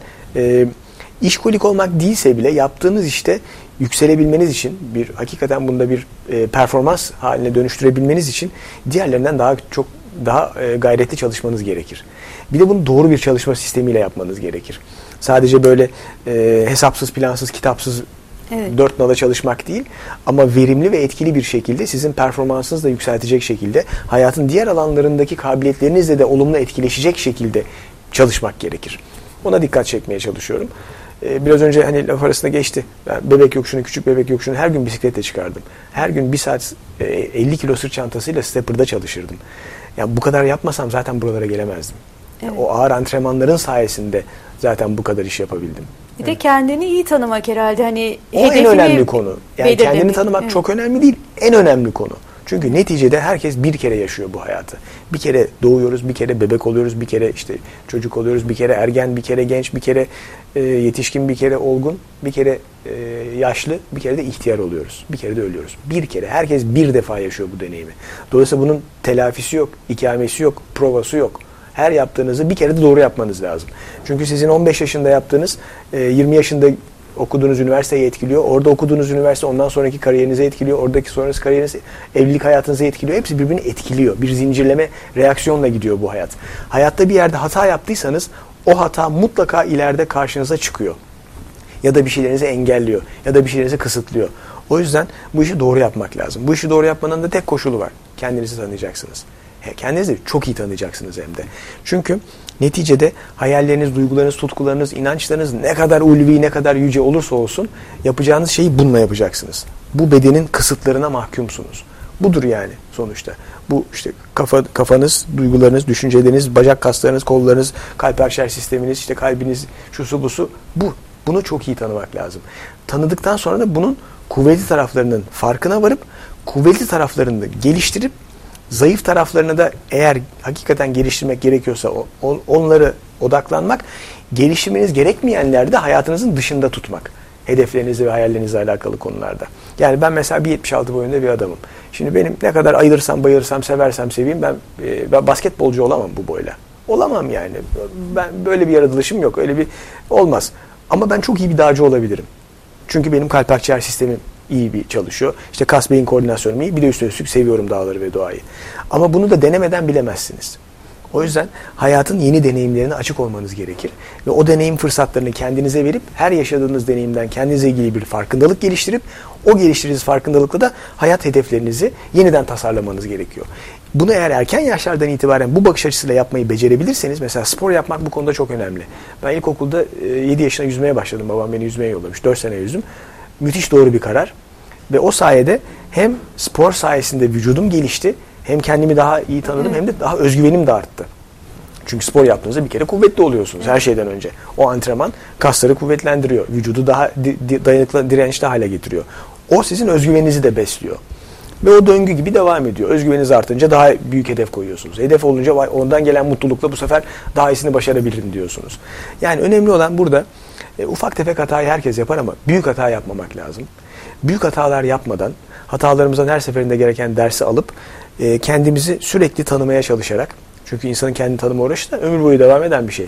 işkolik olmak değilse bile yaptığınız işte yükselebilmeniz için, hakikaten bunda bir performans haline dönüştürebilmeniz için diğerlerinden daha gayretli çalışmanız gerekir. Bir de bunu doğru bir çalışma sistemiyle yapmanız gerekir. Sadece böyle hesapsız, plansız, kitapsız, evet, 4 nala çalışmak değil ama verimli ve etkili bir şekilde sizin performansınızı da yükseltecek şekilde, hayatın diğer alanlarındaki kabiliyetlerinizle de olumlu etkileşecek şekilde çalışmak gerekir. Ona dikkat çekmeye çalışıyorum. Biraz önce hani laf arasında geçti. Ben bebek yokuşunu, küçük bebek yokuşunu her gün bisikletle çıkardım. Her gün 1 saat 50 kilo sırt çantasıyla stepper'da çalışırdım. Yani bu kadar yapmasam zaten buralara gelemezdim. Evet. O ağır antrenmanların sayesinde zaten bu kadar iş yapabildim. Bir de kendini iyi tanımak herhalde. Hani o en önemli konu. Yani kendini tanımak çok önemli değil. En önemli konu. Çünkü neticede herkes bir kere yaşıyor bu hayatı. Bir kere doğuyoruz, bir kere bebek oluyoruz, bir kere işte çocuk oluyoruz, bir kere ergen, bir kere genç, bir kere yetişkin, bir kere olgun, bir kere yaşlı, bir kere de ihtiyar oluyoruz. Bir kere de ölüyoruz. Bir kere. Herkes bir defa yaşıyor bu deneyimi. Dolayısıyla bunun telafisi yok, ikamesi yok, provası yok. Her yaptığınızı bir kere de doğru yapmanız lazım. Çünkü sizin 15 yaşında yaptığınız 20 yaşında okuduğunuz üniversiteyi etkiliyor. Orada okuduğunuz üniversite ondan sonraki kariyerinizi etkiliyor. Oradaki sonrası kariyerinizi, evlilik hayatınızı etkiliyor. Hepsi birbirini etkiliyor. Bir zincirleme reaksiyonla gidiyor bu hayat. Hayatta bir yerde hata yaptıysanız o hata mutlaka ileride karşınıza çıkıyor. Ya da bir şeylerinizi engelliyor. Ya da bir şeylerinizi kısıtlıyor. O yüzden bu işi doğru yapmak lazım. Bu işi doğru yapmanın da tek koşulu var. Kendinizi tanıyacaksınız. Kendinizi çok iyi tanıyacaksınız hem de. Çünkü neticede hayalleriniz, duygularınız, tutkularınız, inançlarınız ne kadar ulvi, ne kadar yüce olursa olsun yapacağınız şeyi bununla yapacaksınız. Bu bedenin kısıtlarına mahkumsunuz. Budur yani sonuçta. Bu işte kafanız, duygularınız, düşünceleriniz, bacak kaslarınız, kollarınız, kalp akciğer sisteminiz, işte kalbiniz, şusu busu bu. Bunu çok iyi tanımak lazım. Tanıdıktan sonra da bunun kuvvetli taraflarının farkına varıp kuvvetli taraflarını geliştirip zayıf taraflarını da eğer hakikaten geliştirmek gerekiyorsa onları odaklanmak, geliştirmeniz gerekmeyenlerde hayatınızın dışında tutmak. Hedeflerinizi ve hayallerinizle alakalı konularda. Yani ben mesela 1.76 boyunda bir adamım. Şimdi benim ne kadar ayılırsam, bayılırsam, seversem seveyim ben basketbolcu olamam bu boyla. Olamam yani. Ben böyle bir yaratılışım yok. Öyle bir olmaz. Ama ben çok iyi bir dağcı olabilirim. Çünkü benim kalp akciğer sistemim iyi bir çalışıyor. İşte kas beyin koordinasyonum iyi. Bir de üstelik seviyorum dağları ve doğayı. Ama bunu da denemeden bilemezsiniz. O yüzden hayatın yeni deneyimlerine açık olmanız gerekir. Ve o deneyim fırsatlarını kendinize verip her yaşadığınız deneyimden kendinize ilgili bir farkındalık geliştirip o geliştirdiğiniz farkındalıkla da hayat hedeflerinizi yeniden tasarlamanız gerekiyor. Bunu eğer erken yaşlardan itibaren bu bakış açısıyla yapmayı becerebilirseniz, mesela spor yapmak bu konuda çok önemli. Ben ilkokulda 7 yaşında yüzmeye başladım. Babam beni yüzmeye yollamış. 4 sene yüzdüm. Müthiş doğru bir karar. Ve o sayede hem spor sayesinde vücudum gelişti, hem kendimi daha iyi tanıdım, hem de daha özgüvenim de arttı. Çünkü spor yaptığınızda bir kere kuvvetli oluyorsunuz her şeyden önce. O antrenman kasları kuvvetlendiriyor. Vücudu daha dayanıklı, dirençli hale getiriyor. O sizin özgüveninizi de besliyor. Ve o döngü gibi devam ediyor. Özgüveniniz artınca daha büyük hedef koyuyorsunuz. Hedef olunca ondan gelen mutlulukla bu sefer daha iyisini başarabilirim diyorsunuz. Yani önemli olan burada ufak tefek hatayı herkes yapar ama büyük hata yapmamak lazım. Büyük hatalar yapmadan, hatalarımızdan her seferinde gereken dersi alıp kendimizi sürekli tanımaya çalışarak, çünkü insanın kendini tanıma uğraşı da ömür boyu devam eden bir şey.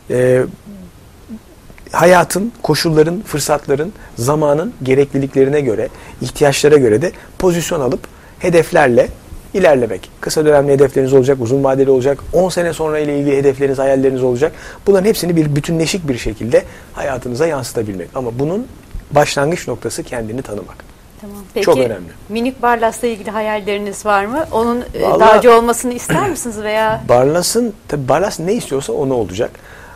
Hayatın, koşulların, fırsatların, zamanın gerekliliklerine göre, ihtiyaçlara göre de pozisyon alıp hedeflerle ilerlemek. Kısa dönemli hedefleriniz olacak, uzun vadeli olacak, 10 sene sonra ile ilgili hedefleriniz, hayalleriniz olacak. Bunların hepsini bir bütünleşik bir şekilde hayatınıza yansıtabilmek. Ama bunun başlangıç noktası kendini tanımak. Tamam. Peki, çok önemli. Minik Barlas'la ilgili hayalleriniz var mı? Onun Vallahi, dağcı olmasını ister misiniz veya? Tabii Barlas ne istiyorsa onu olacak.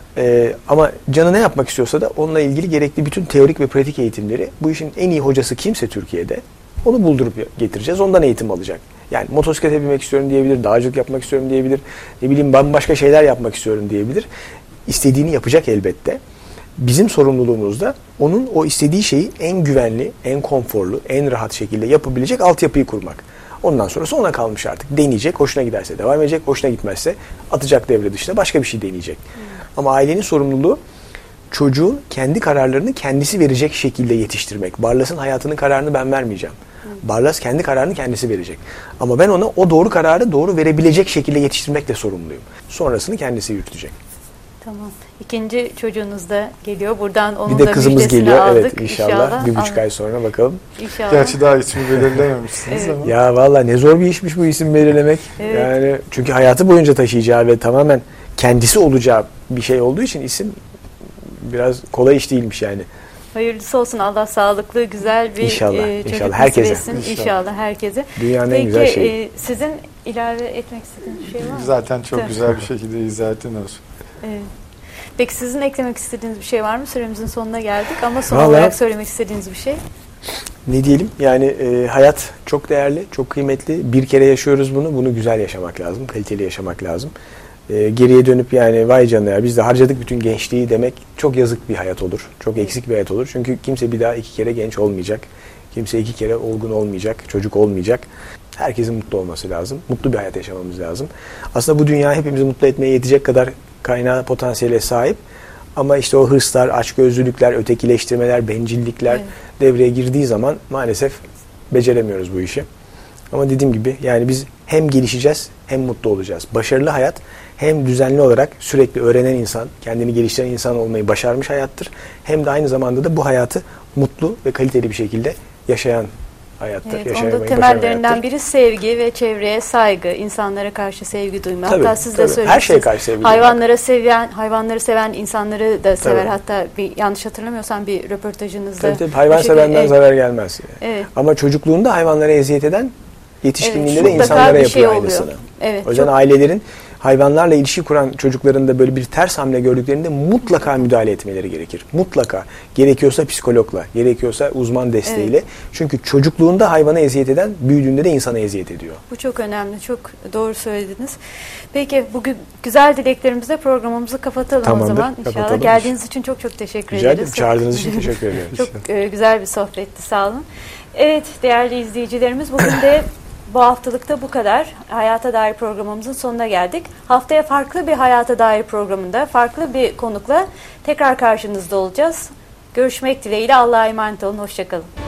Ama canı ne yapmak istiyorsa da onunla ilgili gerekli bütün teorik ve pratik eğitimleri, bu işin en iyi hocası kimse Türkiye'de, onu buldurup getireceğiz. Ondan eğitim alacak. Yani motosiklete binmek istiyorum diyebilir, dağcılık yapmak istiyorum diyebilir, ne bileyim bambaşka şeyler yapmak istiyorum diyebilir. İstediğini yapacak elbette. Bizim sorumluluğumuzda onun o istediği şeyi en güvenli, en konforlu, en rahat şekilde yapabilecek altyapıyı kurmak. Ondan sonrası ona kalmış artık. Deneyecek, hoşuna giderse devam edecek, hoşuna gitmezse atacak devre dışında başka bir şey deneyecek. Ama ailenin sorumluluğu çocuğun kendi kararlarını kendisi verecek şekilde yetiştirmek. Barlas'ın hayatının kararını ben vermeyeceğim. Barlas kendi kararını kendisi verecek. Ama ben ona o doğru kararı doğru verebilecek şekilde yetiştirmekle sorumluyum. Sonrasını kendisi yürütecek. Tamam. İkinci çocuğunuz da geliyor. Buradan onun bir de da kızımız geliyor. aldık. Evet inşallah. 1,5 ay sonra bakalım. İnşallah. Gerçi daha ismi belirlememişsiniz Evet. ama. Ya vallahi ne zor bir işmiş bu isim belirlemek. Evet. Yani çünkü hayatı boyunca taşıyacağı ve tamamen kendisi olacağı bir şey olduğu için isim biraz kolay iş değilmiş yani. Hayırlısı olsun. Allah sağlıklı, güzel bir çocuk İnşallah. Herkese. etsin. İnşallah herkese. Dünyanın Peki, en güzel şeyi. Sizin ilave etmek istediğiniz bir şey var mı? Zaten çok Tabii. güzel bir şekilde izah ettin. Evet. Peki sizin eklemek istediğiniz bir şey var mı? Süremizin sonuna geldik ama son Vallahi, olarak söylemek istediğiniz bir şey? Ne diyelim? Yani hayat çok değerli, çok kıymetli. Bir kere yaşıyoruz bunu. Bunu güzel yaşamak lazım. Kaliteli yaşamak lazım. Geriye dönüp yani vay canına ya biz de harcadık bütün gençliği demek çok yazık bir hayat olur. Çok eksik bir hayat olur. Çünkü kimse bir daha 2 kere genç olmayacak. Kimse 2 kere olgun olmayacak. Çocuk olmayacak. Herkesin mutlu olması lazım. Mutlu bir hayat yaşamamız lazım. Aslında bu dünya hepimizi mutlu etmeye yetecek kadar kaynağı, potansiyele sahip. Ama işte o hırslar, açgözlülükler, ötekileştirmeler, bencillikler devreye girdiği zaman maalesef beceremiyoruz bu işi. Ama dediğim gibi yani biz hem gelişeceğiz hem mutlu olacağız. Başarılı hayat hem düzenli olarak sürekli öğrenen insan, kendini geliştiren insan olmayı başarmış hayattır. Hem de aynı zamanda da bu hayatı mutlu ve kaliteli bir şekilde yaşayan hayattır. Evet, onun da temellerinden biri sevgi ve çevreye saygı, insanlara karşı sevgi duyma. Tabii, hatta siz de tabii. söylemişsiniz. Her şeye karşı sevgi hayvanları seven insanları da sever. Tabii. Hatta bir yanlış hatırlamıyorsam bir röportajınızda. Tabii, hayvan sevenden zarar gelmez. Evet. Ama çocukluğunda hayvanlara eziyet eden yetişkinliğinde evet, de insanlara yapıyor şey aynısını. Evet, o yüzden ailelerin hayvanlarla ilişki kuran çocukların da böyle bir ters hamle gördüklerinde mutlaka müdahale etmeleri gerekir. Mutlaka. Gerekiyorsa psikologla, gerekiyorsa uzman desteğiyle. Evet. Çünkü çocukluğunda hayvana eziyet eden, büyüdüğünde de insana eziyet ediyor. Bu çok önemli. Çok doğru söylediniz. Peki bugün güzel dileklerimizle programımızı kapatalım. Tamamdır, o zaman inşallah. Kapatalım. Geldiğiniz için çok teşekkür Rica ederiz. ederim. Çağırdığınız için teşekkür ederim. Çok güzel bir sohbetti. Sağ olun. Evet değerli izleyicilerimiz bugün de bu haftalıkta bu kadar. Hayata Dair programımızın sonuna geldik. Haftaya farklı bir Hayata Dair programında farklı bir konukla tekrar karşınızda olacağız. Görüşmek dileğiyle. Allah'a emanet olun. Hoşça kalın.